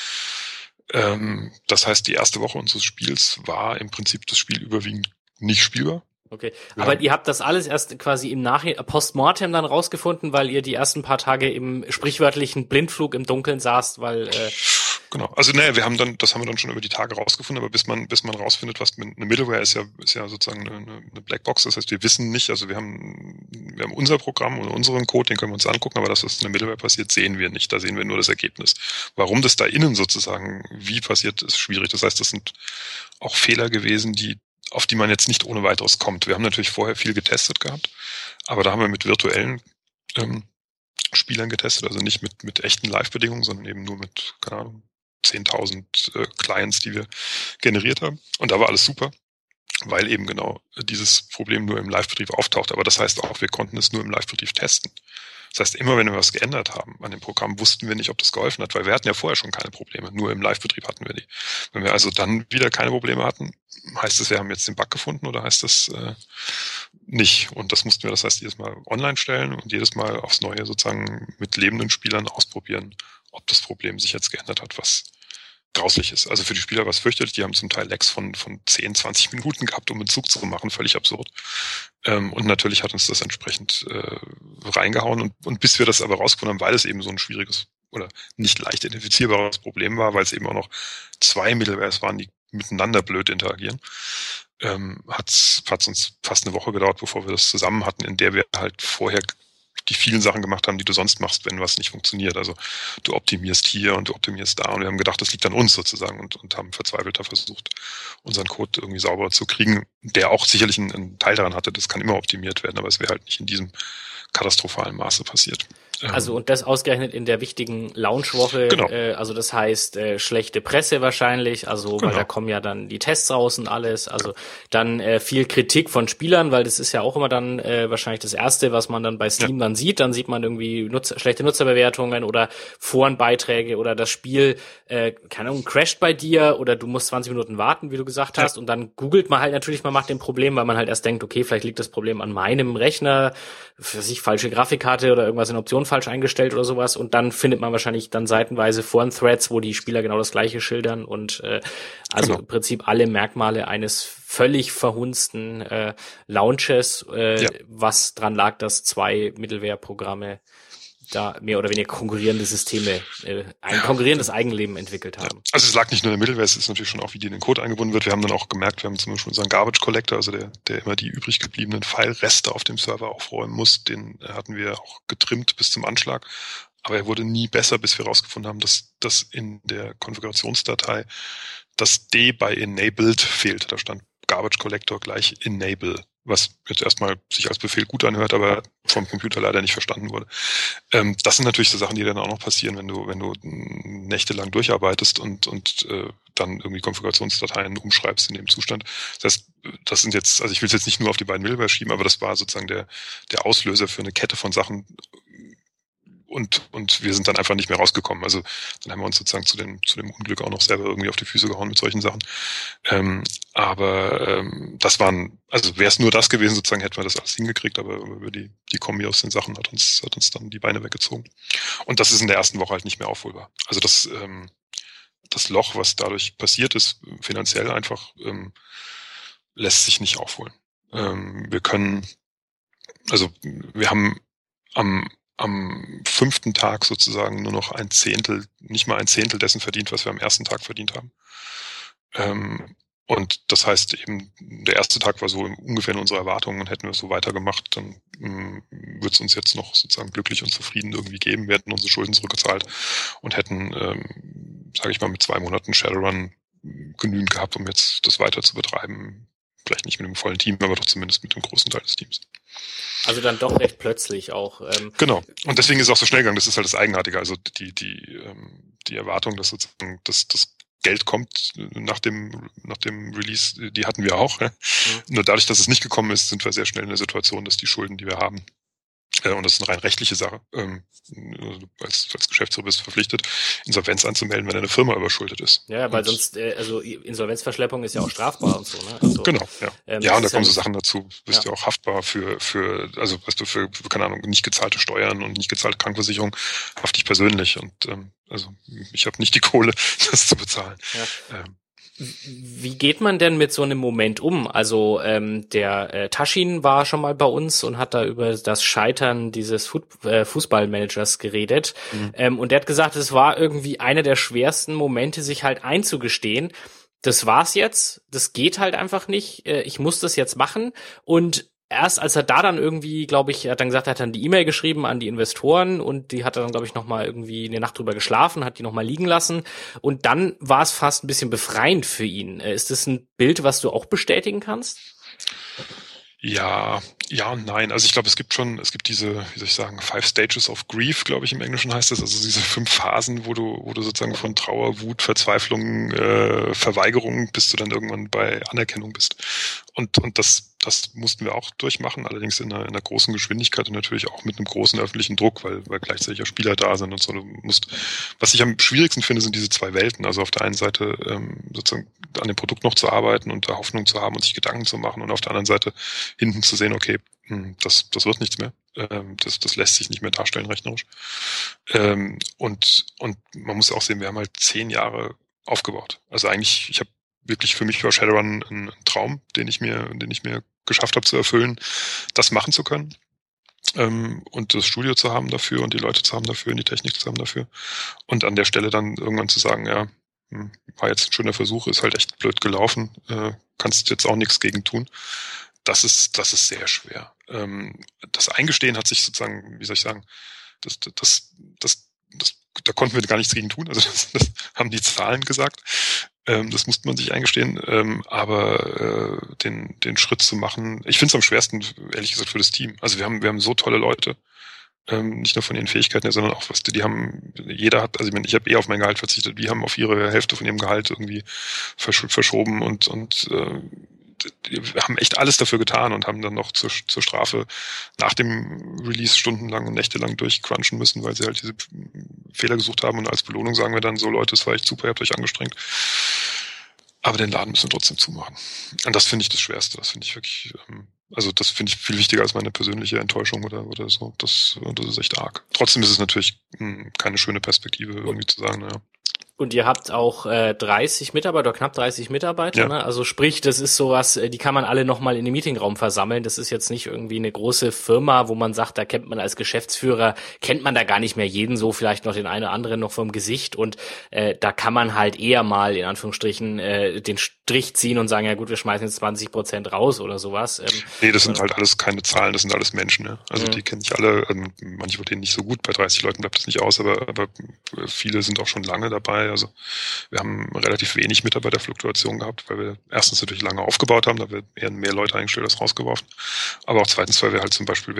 Das heißt, die erste Woche unseres Spiels war im Prinzip das Spiel überwiegend nicht spielbar. Okay, aber ihr habt das alles erst quasi im Postmortem dann rausgefunden, weil ihr die ersten paar Tage im sprichwörtlichen Blindflug im Dunkeln saßt, weil Genau. Also das haben wir dann schon über die Tage rausgefunden, aber bis man rausfindet, was eine Middleware ist ja sozusagen eine Blackbox. Das heißt, wir wissen nicht, also wir haben unser Programm oder unseren Code, den können wir uns angucken, aber dass das in der Middleware passiert, sehen wir nicht. Da sehen wir nur das Ergebnis. Warum das da innen sozusagen wie passiert, ist schwierig. Das heißt, das sind auch Fehler gewesen, auf die man jetzt nicht ohne weiteres kommt. Wir haben natürlich vorher viel getestet gehabt, aber da haben wir mit virtuellen Spielern getestet, also nicht mit echten Live-Bedingungen, sondern eben nur mit, keine Ahnung, 10.000 Clients, die wir generiert haben. Und da war alles super, weil eben genau dieses Problem nur im Live-Betrieb auftaucht. Aber das heißt auch, wir konnten es nur im Live-Betrieb testen. Das heißt, immer wenn wir was geändert haben an dem Programm, wussten wir nicht, ob das geholfen hat, weil wir hatten ja vorher schon keine Probleme. Nur im Live-Betrieb hatten wir die. Wenn wir also dann wieder keine Probleme hatten, heißt es, wir haben jetzt den Bug gefunden oder heißt das nicht? Und das mussten wir, das heißt, jedes Mal online stellen und jedes Mal aufs Neue sozusagen mit lebenden Spielern ausprobieren, ob das Problem sich jetzt geändert hat, was grauslich ist. Also für die Spieler war es fürchterlich, die haben zum Teil Lags von 10, 20 Minuten gehabt, um einen Zug zu machen, völlig absurd. Und natürlich hat uns das entsprechend reingehauen. Und bis wir das aber rausgefunden haben, weil es eben so ein schwieriges oder nicht leicht identifizierbares Problem war, weil es eben auch noch 2 Middlewares waren, die miteinander blöd interagieren, hat's uns fast eine Woche gedauert, bevor wir das zusammen hatten, in der wir halt vorher die vielen Sachen gemacht haben, die du sonst machst, wenn was nicht funktioniert. Also du optimierst hier und du optimierst da und wir haben gedacht, das liegt an uns sozusagen und haben verzweifelter versucht, unseren Code irgendwie sauber zu kriegen, der auch sicherlich einen Teil daran hatte, das kann immer optimiert werden, aber es wäre halt nicht in diesem katastrophalen Maße passiert. Also und das ausgerechnet in der wichtigen Launchwoche, genau. Also das heißt schlechte Presse wahrscheinlich, also weil da kommen ja dann die Tests raus und alles, also dann viel Kritik von Spielern, weil das ist ja auch immer dann wahrscheinlich das Erste, was man dann bei Steam dann sieht man irgendwie schlechte Nutzerbewertungen oder Forenbeiträge oder das Spiel, keine Ahnung, crasht bei dir oder du musst 20 Minuten warten, wie du gesagt hast und dann googelt man halt natürlich mal nach dem Problem, weil man halt erst denkt, okay, vielleicht liegt das Problem an meinem Rechner, für sich falsche Grafikkarte oder irgendwas in Optionen falsch eingestellt oder sowas und dann findet man wahrscheinlich dann seitenweise Foren-Threads, wo die Spieler genau das Gleiche schildern und im Prinzip alle Merkmale eines völlig verhunzten Launches, was dran lag, dass 2 Middleware-Programme da mehr oder weniger konkurrierende Systeme, ein konkurrierendes Eigenleben entwickelt haben. Ja. Also es lag nicht nur in der Middleware, es ist natürlich schon auch, wie die in den Code eingebunden wird. Wir haben dann auch gemerkt, wir haben zum Beispiel unseren Garbage Collector, also der immer die übrig gebliebenen File-Reste auf dem Server aufräumen muss, den hatten wir auch getrimmt bis zum Anschlag. Aber er wurde nie besser, bis wir herausgefunden haben, dass in der Konfigurationsdatei das D bei enabled fehlt. Da stand Garbage Collector gleich enable, was jetzt erstmal sich als Befehl gut anhört, aber vom Computer leider nicht verstanden wurde. Das sind natürlich so Sachen, die dann auch noch passieren, wenn du nächtelang durcharbeitest und dann irgendwie Konfigurationsdateien umschreibst in dem Zustand. Das heißt, das sind jetzt, also ich will es jetzt nicht nur auf die beiden Middleware schieben, aber das war sozusagen der Auslöser für eine Kette von Sachen, und wir sind dann einfach nicht mehr rausgekommen. Also dann haben wir uns sozusagen zu dem Unglück auch noch selber irgendwie auf die Füße gehauen mit solchen Sachen. Das waren, also wäre es nur das gewesen, sozusagen hätten wir das alles hingekriegt, aber über die Kombi aus den Sachen hat uns dann die Beine weggezogen. Und das ist in der ersten Woche halt nicht mehr aufholbar. Also das Loch, was dadurch passiert ist, finanziell einfach, lässt sich nicht aufholen. Wir haben am 5. Tag sozusagen nur noch nicht mal ein Zehntel dessen verdient, was wir am ersten Tag verdient haben. Und das heißt eben, der erste Tag war so ungefähr in unserer Erwartung und hätten wir so weitergemacht, dann würde es uns jetzt noch sozusagen glücklich und zufrieden irgendwie geben. Wir hätten unsere Schulden zurückgezahlt und hätten, sage ich mal, mit 2 Monaten Shadowrun genügend gehabt, um jetzt das weiter zu betreiben. Vielleicht nicht mit dem vollen Team, aber doch zumindest mit dem großen Teil des Teams. Also dann doch recht plötzlich auch. Genau. Und deswegen ist es auch so schnell gegangen. Das ist halt das Eigenartige. Also die Erwartung, dass sozusagen das Geld kommt nach dem Release, die hatten wir auch. Ja. Nur dadurch, dass es nicht gekommen ist, sind wir sehr schnell in der Situation, dass die Schulden, die wir haben, und das ist eine rein rechtliche Sache, als Geschäftsführer bist du verpflichtet, Insolvenz anzumelden, wenn eine Firma überschuldet ist. Ja, weil sonst, also Insolvenzverschleppung ist ja auch strafbar und so, ne? Also, genau, ja. Ja, und da kommen so Sachen dazu, bist du auch haftbar für keine Ahnung, nicht gezahlte Steuern und nicht gezahlte Krankenversicherung, haft ich persönlich und also ich habe nicht die Kohle, das zu bezahlen. Ja. Wie geht man denn mit so einem Moment um? Also der Taschin war schon mal bei uns und hat da über das Scheitern dieses Fußballmanagers geredet. Und der hat gesagt, es war irgendwie einer der schwersten Momente, sich halt einzugestehen. Das war's jetzt, das geht halt einfach nicht, ich muss das jetzt machen. Und erst als er da dann irgendwie, glaube ich, er hat dann gesagt, er hat dann die E-Mail geschrieben an die Investoren und die hat er dann, glaube ich, nochmal irgendwie eine Nacht drüber geschlafen, hat die nochmal liegen lassen und dann war es fast ein bisschen befreiend für ihn. Ist das ein Bild, was du auch bestätigen kannst? Ja, ja und nein. Also ich glaube, es gibt diese, wie soll ich sagen, 5 Stages of Grief, glaube ich, im Englischen heißt es. Also diese 5 Phasen, wo du sozusagen von Trauer, Wut, Verzweiflung, Verweigerung, bis du dann irgendwann bei Anerkennung bist. Und das mussten wir auch durchmachen, allerdings in einer großen Geschwindigkeit und natürlich auch mit einem großen öffentlichen Druck, weil gleichzeitig auch Spieler da sind und so. Was ich am schwierigsten finde, sind diese 2 Welten. Also auf der einen Seite sozusagen an dem Produkt noch zu arbeiten und da Hoffnung zu haben und sich Gedanken zu machen und auf der anderen Seite hinten zu sehen, okay, das wird nichts mehr. Das lässt sich nicht mehr darstellen rechnerisch. Und man muss auch sehen, wir haben halt 10 Jahre aufgebaut. Also eigentlich, ich habe wirklich, für mich war Shadowrun ein Traum, den ich mir geschafft habe zu erfüllen, das machen zu können. Und das Studio zu haben dafür und die Leute zu haben dafür und die Technik zu haben dafür. Und an der Stelle dann irgendwann zu sagen, ja, war jetzt ein schöner Versuch, ist halt echt blöd gelaufen, kannst jetzt auch nichts gegen tun. Das ist sehr schwer. Das Eingestehen hat sich sozusagen, wie soll ich sagen, da konnten wir gar nichts gegen tun. Also das haben die Zahlen gesagt. Das musste man sich eingestehen. Aber den Schritt zu machen, ich finde es am schwersten, ehrlich gesagt, für das Team. Also wir haben so tolle Leute. Nicht nur von ihren Fähigkeiten her, sondern auch, jeder hat, also ich habe auf mein Gehalt verzichtet, die haben auf ihre Hälfte von ihrem Gehalt irgendwie verschoben und wir haben echt alles dafür getan und haben dann noch zur Strafe nach dem Release stundenlang und nächtelang durchcrunchen müssen, weil sie halt diese Fehler gesucht haben und als Belohnung sagen wir dann so, Leute, es war echt super, ihr habt euch angestrengt. Aber den Laden müssen wir trotzdem zumachen. Und das finde ich das Schwerste. Das finde ich wirklich, das finde ich viel wichtiger als meine persönliche Enttäuschung oder so. Das ist echt arg. Trotzdem ist es natürlich keine schöne Perspektive, irgendwie zu sagen, naja. Und ihr habt auch 30 Mitarbeiter oder knapp 30 Mitarbeiter, ja. Ne? Also sprich, das ist sowas, die kann man alle nochmal in den Meetingraum versammeln. Das ist jetzt nicht irgendwie eine große Firma, wo man sagt, da kennt man als Geschäftsführer, kennt man da gar nicht mehr jeden so, vielleicht noch den einen oder anderen noch vom Gesicht und da kann man halt eher mal in Anführungsstrichen den Strich ziehen und sagen, ja gut, wir schmeißen jetzt 20% raus oder sowas. Nee, das sind halt alles keine Zahlen, das sind alles Menschen. Ne? Also die kenne ich alle, manche von denen nicht so gut, bei 30 Leuten bleibt das nicht aus, aber viele sind auch schon lange dabei. Also wir haben relativ wenig Mitarbeiterfluktuation gehabt, weil wir erstens natürlich lange aufgebaut haben, da wir eher mehr Leute eingestellt als rausgeworfen. Aber auch zweitens, weil wir halt zum Beispiel,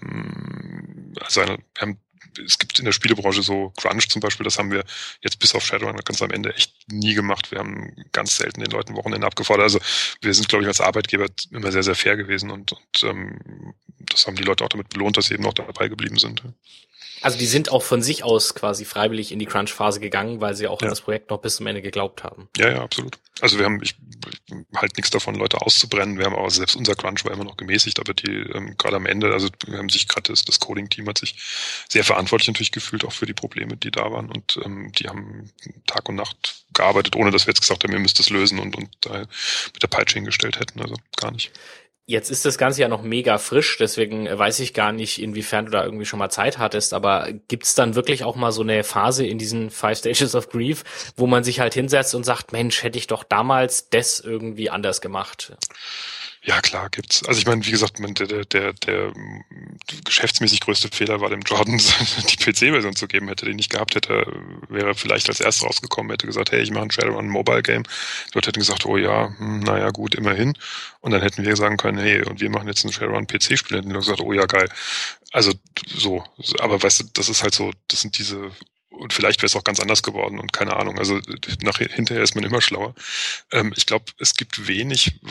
es gibt in der Spielebranche so Crunch zum Beispiel, das haben wir jetzt bis auf Shadowrun ganz am Ende echt nie gemacht. Wir haben ganz selten den Leuten Wochenende abgefordert. Also wir sind, glaube ich, als Arbeitgeber immer sehr, sehr fair gewesen und das haben die Leute auch damit belohnt, dass sie eben noch dabei geblieben sind. Also die sind auch von sich aus quasi freiwillig in die Crunch-Phase gegangen, weil sie auch an das Projekt noch bis zum Ende geglaubt haben. Ja, absolut. Also ich halt nichts davon, Leute auszubrennen. Wir haben auch, selbst unser Crunch war immer noch gemäßigt, aber die gerade am Ende, also wir haben sich gerade das Coding-Team hat sich sehr verantwortlich natürlich gefühlt, auch für die Probleme, die da waren und die haben Tag und Nacht gearbeitet, ohne dass wir jetzt gesagt haben, ihr müsst das lösen und da mit der Peitsche hingestellt hätten, also gar nicht. Jetzt ist das Ganze ja noch mega frisch, deswegen weiß ich gar nicht, inwiefern du da irgendwie schon mal Zeit hattest, aber gibt's dann wirklich auch mal so eine Phase in diesen 5 Stages of Grief, wo man sich halt hinsetzt und sagt, Mensch, hätte ich doch damals das irgendwie anders gemacht? Ja, klar, gibt's. Also ich meine, wie gesagt, der geschäftsmäßig größte Fehler war dem Jordan, die PC-Version zu geben. Hätte den nicht gehabt, wäre vielleicht als erster rausgekommen, hätte gesagt, hey, ich mache ein Shadowrun Mobile Game. Die Leute hätten gesagt, oh ja, naja, gut, immerhin. Und dann hätten wir sagen können, hey, und wir machen jetzt ein Shadowrun PC-Spiel. Hätten die Leute gesagt, oh ja, geil. Also so, aber weißt du, das ist halt so, das sind diese, und vielleicht wäre es auch ganz anders geworden und keine Ahnung. Also hinterher ist man immer schlauer. Ich glaube, es gibt wenig,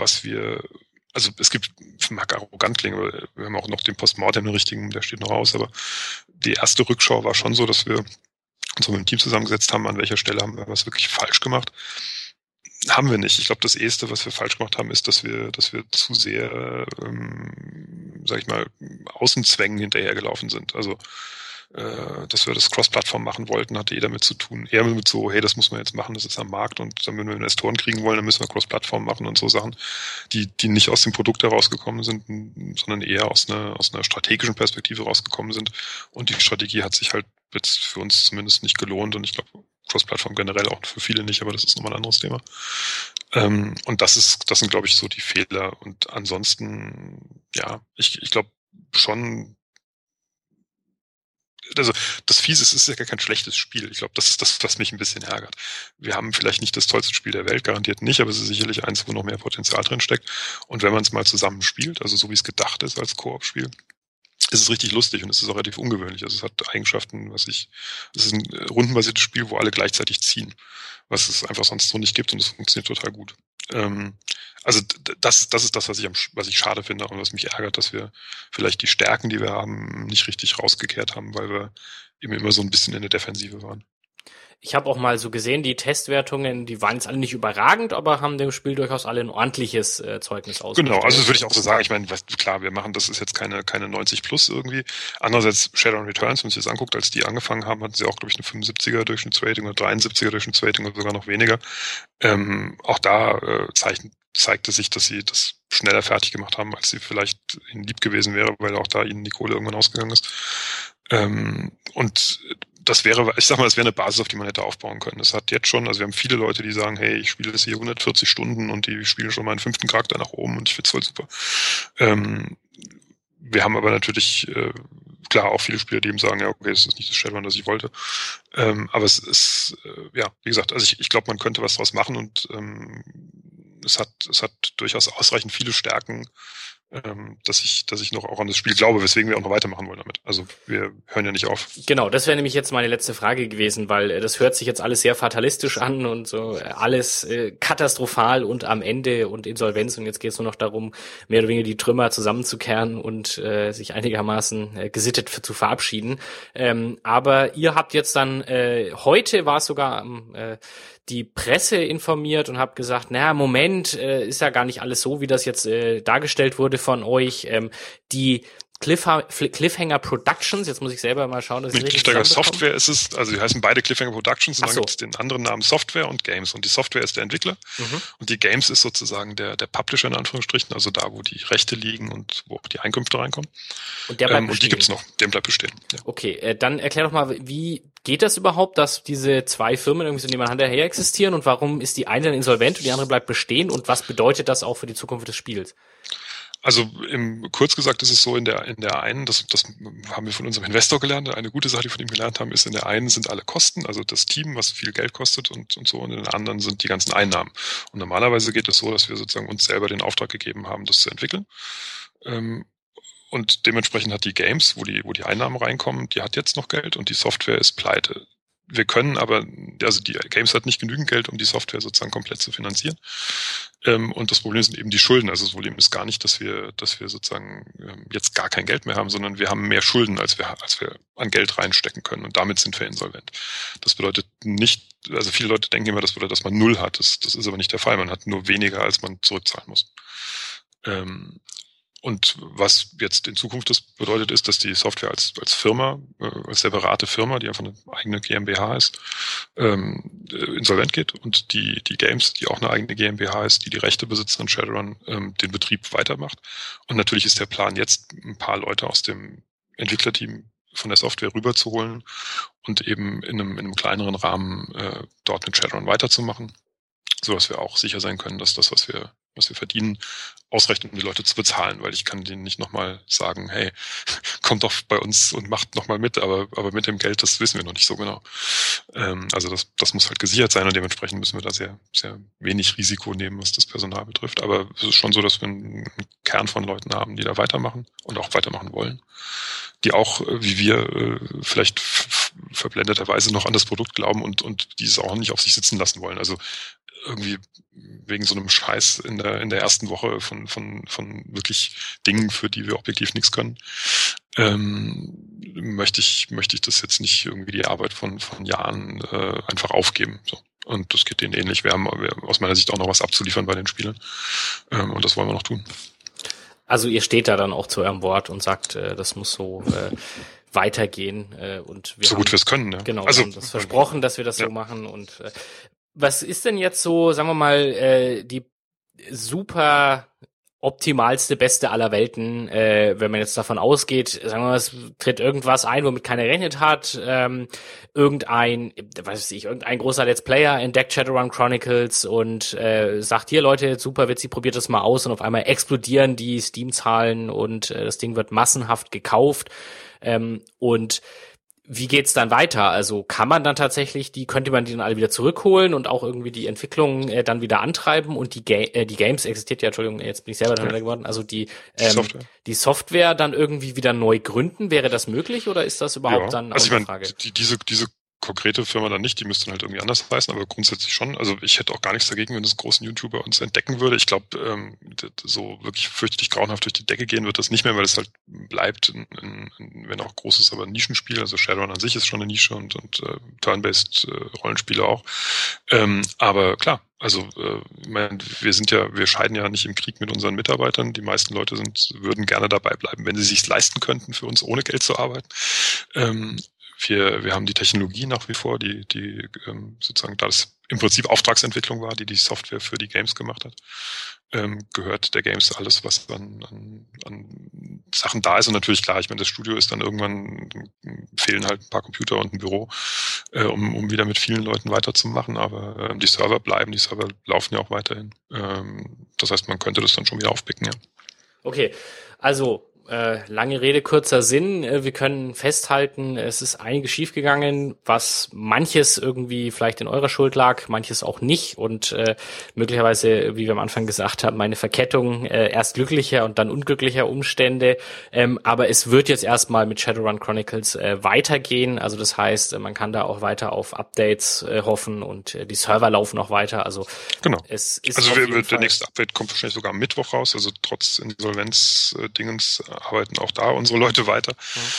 mag arrogant klingen, aber wir haben auch noch den Postmortem, den richtigen, der steht noch aus, aber die erste Rückschau war schon so, dass wir uns so mit dem Team zusammengesetzt haben, an welcher Stelle haben wir was wirklich falsch gemacht. Haben wir nicht. Ich glaube, das Erste, was wir falsch gemacht haben, ist, dass wir zu sehr, sag ich mal, Außenzwängen hinterhergelaufen sind. Also dass wir das Cross-Plattform machen wollten, hatte jeder mit zu tun. Eher mit so, hey, das muss man jetzt machen, das ist am Markt und dann, wenn wir Investoren kriegen wollen, dann müssen wir Cross-Plattform machen und so Sachen, die nicht aus dem Produkt herausgekommen sind, sondern eher aus einer strategischen Perspektive rausgekommen sind. Und die Strategie hat sich halt jetzt für uns zumindest nicht gelohnt und ich glaube, Cross-Plattform generell auch für viele nicht, aber das ist nochmal ein anderes Thema. Und das sind, glaube ich, so die Fehler. Und ansonsten, ja, ich glaube schon, also das Fiese ist ja gar kein schlechtes Spiel. Ich glaube, das ist das, was mich ein bisschen ärgert. Wir haben vielleicht nicht das tollste Spiel der Welt, garantiert nicht, aber es ist sicherlich eins, wo noch mehr Potenzial drin steckt. Und wenn man es mal zusammen spielt, also so wie es gedacht ist als Koop-Spiel, ist es richtig lustig und es ist auch relativ ungewöhnlich. Also es hat Eigenschaften, es ist ein rundenbasiertes Spiel, wo alle gleichzeitig ziehen, was es einfach sonst so nicht gibt und es funktioniert total gut. Also das ist das, was ich schade finde und was mich ärgert, dass wir vielleicht die Stärken, die wir haben, nicht richtig rausgekehrt haben, weil wir eben immer so ein bisschen in der Defensive waren. Ich habe auch mal so gesehen, die Testwertungen, die waren jetzt alle nicht überragend, aber haben dem Spiel durchaus alle ein ordentliches Zeugnis ausgestellt. Genau, also das würde ich auch so sagen. Ich meine, klar, wir machen, das ist jetzt keine 90 plus irgendwie. Andererseits, Shadowrun Returns, wenn man sich das anguckt, als die angefangen haben, hatten sie auch, glaube ich, eine 75er Durchschnittsrating oder 73er Durchschnittsrating oder sogar noch weniger. Auch da zeigte sich, dass sie das schneller fertig gemacht haben, als sie vielleicht ihnen lieb gewesen wäre, weil auch da ihnen die Kohle irgendwann ausgegangen ist. Und das wäre eine Basis, auf die man hätte aufbauen können. Das hat jetzt schon, also wir haben viele Leute, die sagen, hey, ich spiele das hier 140 Stunden und die spielen schon meinen 5. Charakter nach oben und ich finde es voll super. Wir haben aber natürlich, klar, auch viele Spieler, die eben sagen, ja, okay, das ist nicht das Shadowrun, das ich wollte. Aber es ist, ja, wie gesagt, also ich glaube, man könnte was draus machen und es hat durchaus ausreichend viele Stärken, dass ich noch auch an das Spiel glaube, weswegen wir auch noch weitermachen wollen damit. Also wir hören ja nicht auf. Genau, das wäre nämlich jetzt meine letzte Frage gewesen, weil das hört sich jetzt alles sehr fatalistisch an und so alles katastrophal und am Ende und Insolvenz und jetzt geht es nur noch darum, mehr oder weniger die Trümmer zusammenzukehren und sich einigermaßen gesittet zu verabschieden. Aber ihr habt jetzt dann, heute war es sogar die Presse informiert und habt gesagt, naja, Moment, ist ja gar nicht alles so, wie das jetzt dargestellt wurde von euch. Die Cliffhanger Productions, jetzt muss ich selber mal schauen, dass ich richtig Cliffhanger Software ist es, also die heißen beide Cliffhanger Productions und dann gibt es den anderen Namen Software und Games und die Software ist der Entwickler und die Games ist sozusagen der Publisher in Anführungsstrichen, also da, wo die Rechte liegen und wo auch die Einkünfte reinkommen. Und der bleibt bestehen. Und die gibt's noch, der bleibt bestehen. Ja. Okay, dann erklär doch mal, wie geht das überhaupt, dass diese zwei Firmen irgendwie so nebeneinander her existieren und warum ist die eine dann insolvent und die andere bleibt bestehen und was bedeutet das auch für die Zukunft des Spiels? Also kurz gesagt ist es so, in der einen, das haben wir von unserem Investor gelernt, eine gute Sache, die wir von ihm gelernt haben, ist, in der einen sind alle Kosten, also das Team, was viel Geld kostet und so, und in der anderen sind die ganzen Einnahmen. Und normalerweise geht es so, dass wir sozusagen uns selber den Auftrag gegeben haben, das zu entwickeln. Und dementsprechend hat die Games, wo die Einnahmen reinkommen, die hat jetzt noch Geld und die Software ist pleite. Wir können aber, also die Games hat nicht genügend Geld, um die Software sozusagen komplett zu finanzieren. Und das Problem sind eben die Schulden. Also das Problem ist gar nicht, dass wir sozusagen jetzt gar kein Geld mehr haben, sondern wir haben mehr Schulden, als wir an Geld reinstecken können. Und damit sind wir insolvent. Das bedeutet nicht, also viele Leute denken immer, das bedeutet, dass man null hat. Das ist aber nicht der Fall. Man hat nur weniger, als man zurückzahlen muss. Und was jetzt in Zukunft das bedeutet, ist, dass die Software als Firma, als separate Firma, die einfach eine eigene GmbH ist, insolvent geht und die Games, die auch eine eigene GmbH ist, die Rechte besitzt an Shadowrun, den Betrieb weitermacht. Und natürlich ist der Plan jetzt, ein paar Leute aus dem Entwicklerteam von der Software rüberzuholen und eben in einem kleineren Rahmen dort mit Shadowrun weiterzumachen, so dass wir auch sicher sein können, dass das, was wir verdienen, ausreicht, um die Leute zu bezahlen, weil ich kann denen nicht nochmal sagen, hey, kommt doch bei uns und macht nochmal mit, aber mit dem Geld, das wissen wir noch nicht so genau. Also das muss halt gesichert sein und dementsprechend müssen wir da sehr, sehr wenig Risiko nehmen, was das Personal betrifft. Aber es ist schon so, dass wir einen Kern von Leuten haben, die da weitermachen und auch weitermachen wollen, die auch, wie wir, vielleicht verblendeterweise noch an das Produkt glauben und die es auch nicht auf sich sitzen lassen wollen. Also irgendwie wegen so einem Scheiß in der ersten Woche von wirklich Dingen, für die wir objektiv nichts können, möchte ich das jetzt nicht irgendwie die Arbeit von Jahren einfach aufgeben. So. Und das geht denen ähnlich. Wir haben aus meiner Sicht auch noch was abzuliefern bei den Spielern. Und das wollen wir noch tun. Also ihr steht da dann auch zu eurem Wort und sagt, das muss so weitergehen. Und wir so gut wir es können, ja. Genau, also wir haben das versprochen, dass wir das so machen. Und was ist denn jetzt so, sagen wir mal, die super optimalste, beste aller Welten, wenn man jetzt davon ausgeht, sagen wir mal, es tritt irgendwas ein, womit keiner gerechnet hat, irgendein großer Let's Player entdeckt Shadowrun Chronicles und sagt, hier Leute, super witzig, probiert das mal aus, und auf einmal explodieren die Steam-Zahlen und das Ding wird massenhaft gekauft, und wie geht's dann weiter? Also könnte man die dann alle wieder zurückholen und auch irgendwie die Entwicklung dann wieder antreiben, und die Games existiert ja, Entschuldigung, jetzt bin ich selber darüber geworden, also die Software dann irgendwie wieder neu gründen, wäre das möglich, oder ist das überhaupt dann auch eine Frage? Diese konkrete Firma dann nicht, die müsste dann halt irgendwie anders heißen, aber grundsätzlich schon. Also ich hätte auch gar nichts dagegen, wenn das großen YouTuber uns entdecken würde. Ich glaube, so wirklich fürchterlich grauenhaft durch die Decke gehen wird das nicht mehr, weil es halt bleibt, wenn auch großes, aber ein Nischenspiel. Also Shadowrun an sich ist schon eine Nische und Turn-based Rollenspiele auch. Aber klar, also ich meine, wir scheiden ja nicht im Krieg mit unseren Mitarbeitern. Die meisten Leute würden gerne dabei bleiben, wenn sie es sich leisten könnten, für uns ohne Geld zu arbeiten. Wir haben die Technologie nach wie vor, die sozusagen, da es im Prinzip Auftragsentwicklung war, die Software für die Games gemacht hat, gehört der Games alles, was an Sachen da ist. Und natürlich, klar, ich meine, das Studio ist dann irgendwann, fehlen halt ein paar Computer und ein Büro, um wieder mit vielen Leuten weiterzumachen. Aber die Server laufen ja auch weiterhin. Das heißt, man könnte das dann schon wieder aufpicken, ja. Okay, also lange Rede, kurzer Sinn. Wir können festhalten, es ist einiges schiefgegangen, was manches irgendwie vielleicht in eurer Schuld lag, manches auch nicht, und möglicherweise, wie wir am Anfang gesagt haben, eine Verkettung erst glücklicher und dann unglücklicher Umstände. Aber es wird jetzt erstmal mit Shadowrun Chronicles weitergehen. Also das heißt, man kann da auch weiter auf Updates hoffen, und die Server laufen auch weiter. Also genau. Es ist der nächste Update kommt wahrscheinlich sogar am Mittwoch raus. Also trotz Insolvenz-Dingens arbeiten auch da unsere Leute weiter.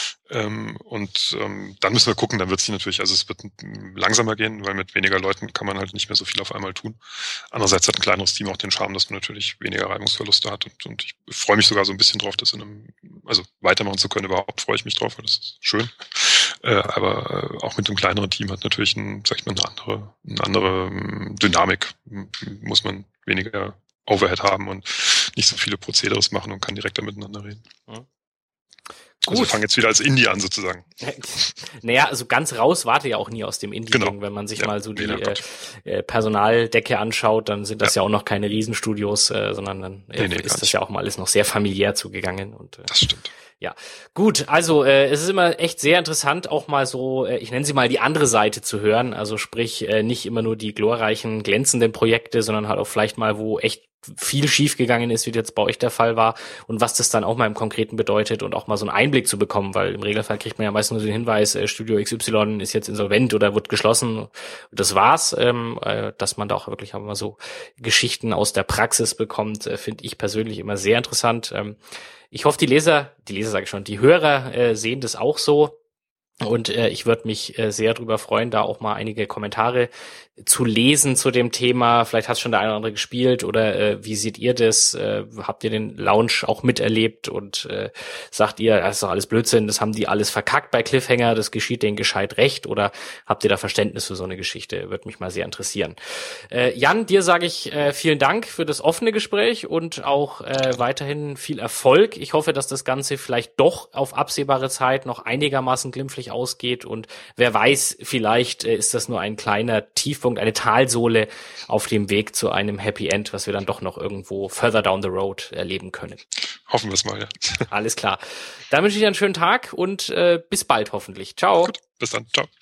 Und dann müssen wir gucken, dann wird es natürlich, also es wird langsamer gehen, weil mit weniger Leuten kann man halt nicht mehr so viel auf einmal tun. Andererseits hat ein kleineres Team auch den Charme, dass man natürlich weniger Reibungsverluste hat, und ich freue mich sogar so ein bisschen drauf, das weitermachen zu können. Überhaupt freue ich mich drauf, weil das ist schön. Aber auch mit einem kleineren Team hat natürlich eine andere Dynamik. Muss man weniger Overhead haben und nicht so viele Prozederes machen und kann direkter miteinander reden. Gut. Also wir fangen jetzt wieder als Indie an, sozusagen. Naja, also ganz raus warte ja auch nie aus dem Indie-Ding. Genau. Wenn man sich mal so die Personaldecke anschaut, dann sind das ja auch noch keine Riesenstudios, sondern dann ist das ja auch mal alles noch sehr familiär zugegangen. Und das stimmt. Ja, gut, also es ist immer echt sehr interessant, auch mal so, ich nenne sie mal die andere Seite zu hören, also sprich nicht immer nur die glorreichen, glänzenden Projekte, sondern halt auch vielleicht mal, wo echt viel schiefgegangen ist, wie jetzt bei euch der Fall war, und was das dann auch mal im Konkreten bedeutet, und auch mal so einen Einblick zu bekommen, weil im Regelfall kriegt man ja meistens nur den Hinweis, Studio XY ist jetzt insolvent oder wird geschlossen. Das war's, dass man da auch wirklich auch mal so Geschichten aus der Praxis bekommt, finde ich persönlich immer sehr interessant. Ich hoffe, die Hörer sehen das auch so. Und ich würde mich sehr drüber freuen, da auch mal einige Kommentare zu lesen zu dem Thema. Vielleicht hat schon der eine oder andere gespielt, oder wie seht ihr das? Habt ihr den Launch auch miterlebt und sagt ihr, das ist doch alles Blödsinn, das haben die alles verkackt bei Cliffhanger, das geschieht denen gescheit recht, oder habt ihr da Verständnis für so eine Geschichte? Würde mich mal sehr interessieren. Jan, dir sage ich vielen Dank für das offene Gespräch und auch weiterhin viel Erfolg. Ich hoffe, dass das Ganze vielleicht doch auf absehbare Zeit noch einigermaßen glimpflich ausgeht, und wer weiß, vielleicht ist das nur ein kleiner Tiefpunkt, eine Talsohle auf dem Weg zu einem Happy End, was wir dann doch noch irgendwo further down the road erleben können. Hoffen wir es mal, ja. Alles klar. Dann wünsche ich dir einen schönen Tag und bis bald hoffentlich. Ciao. Gut, bis dann. Ciao.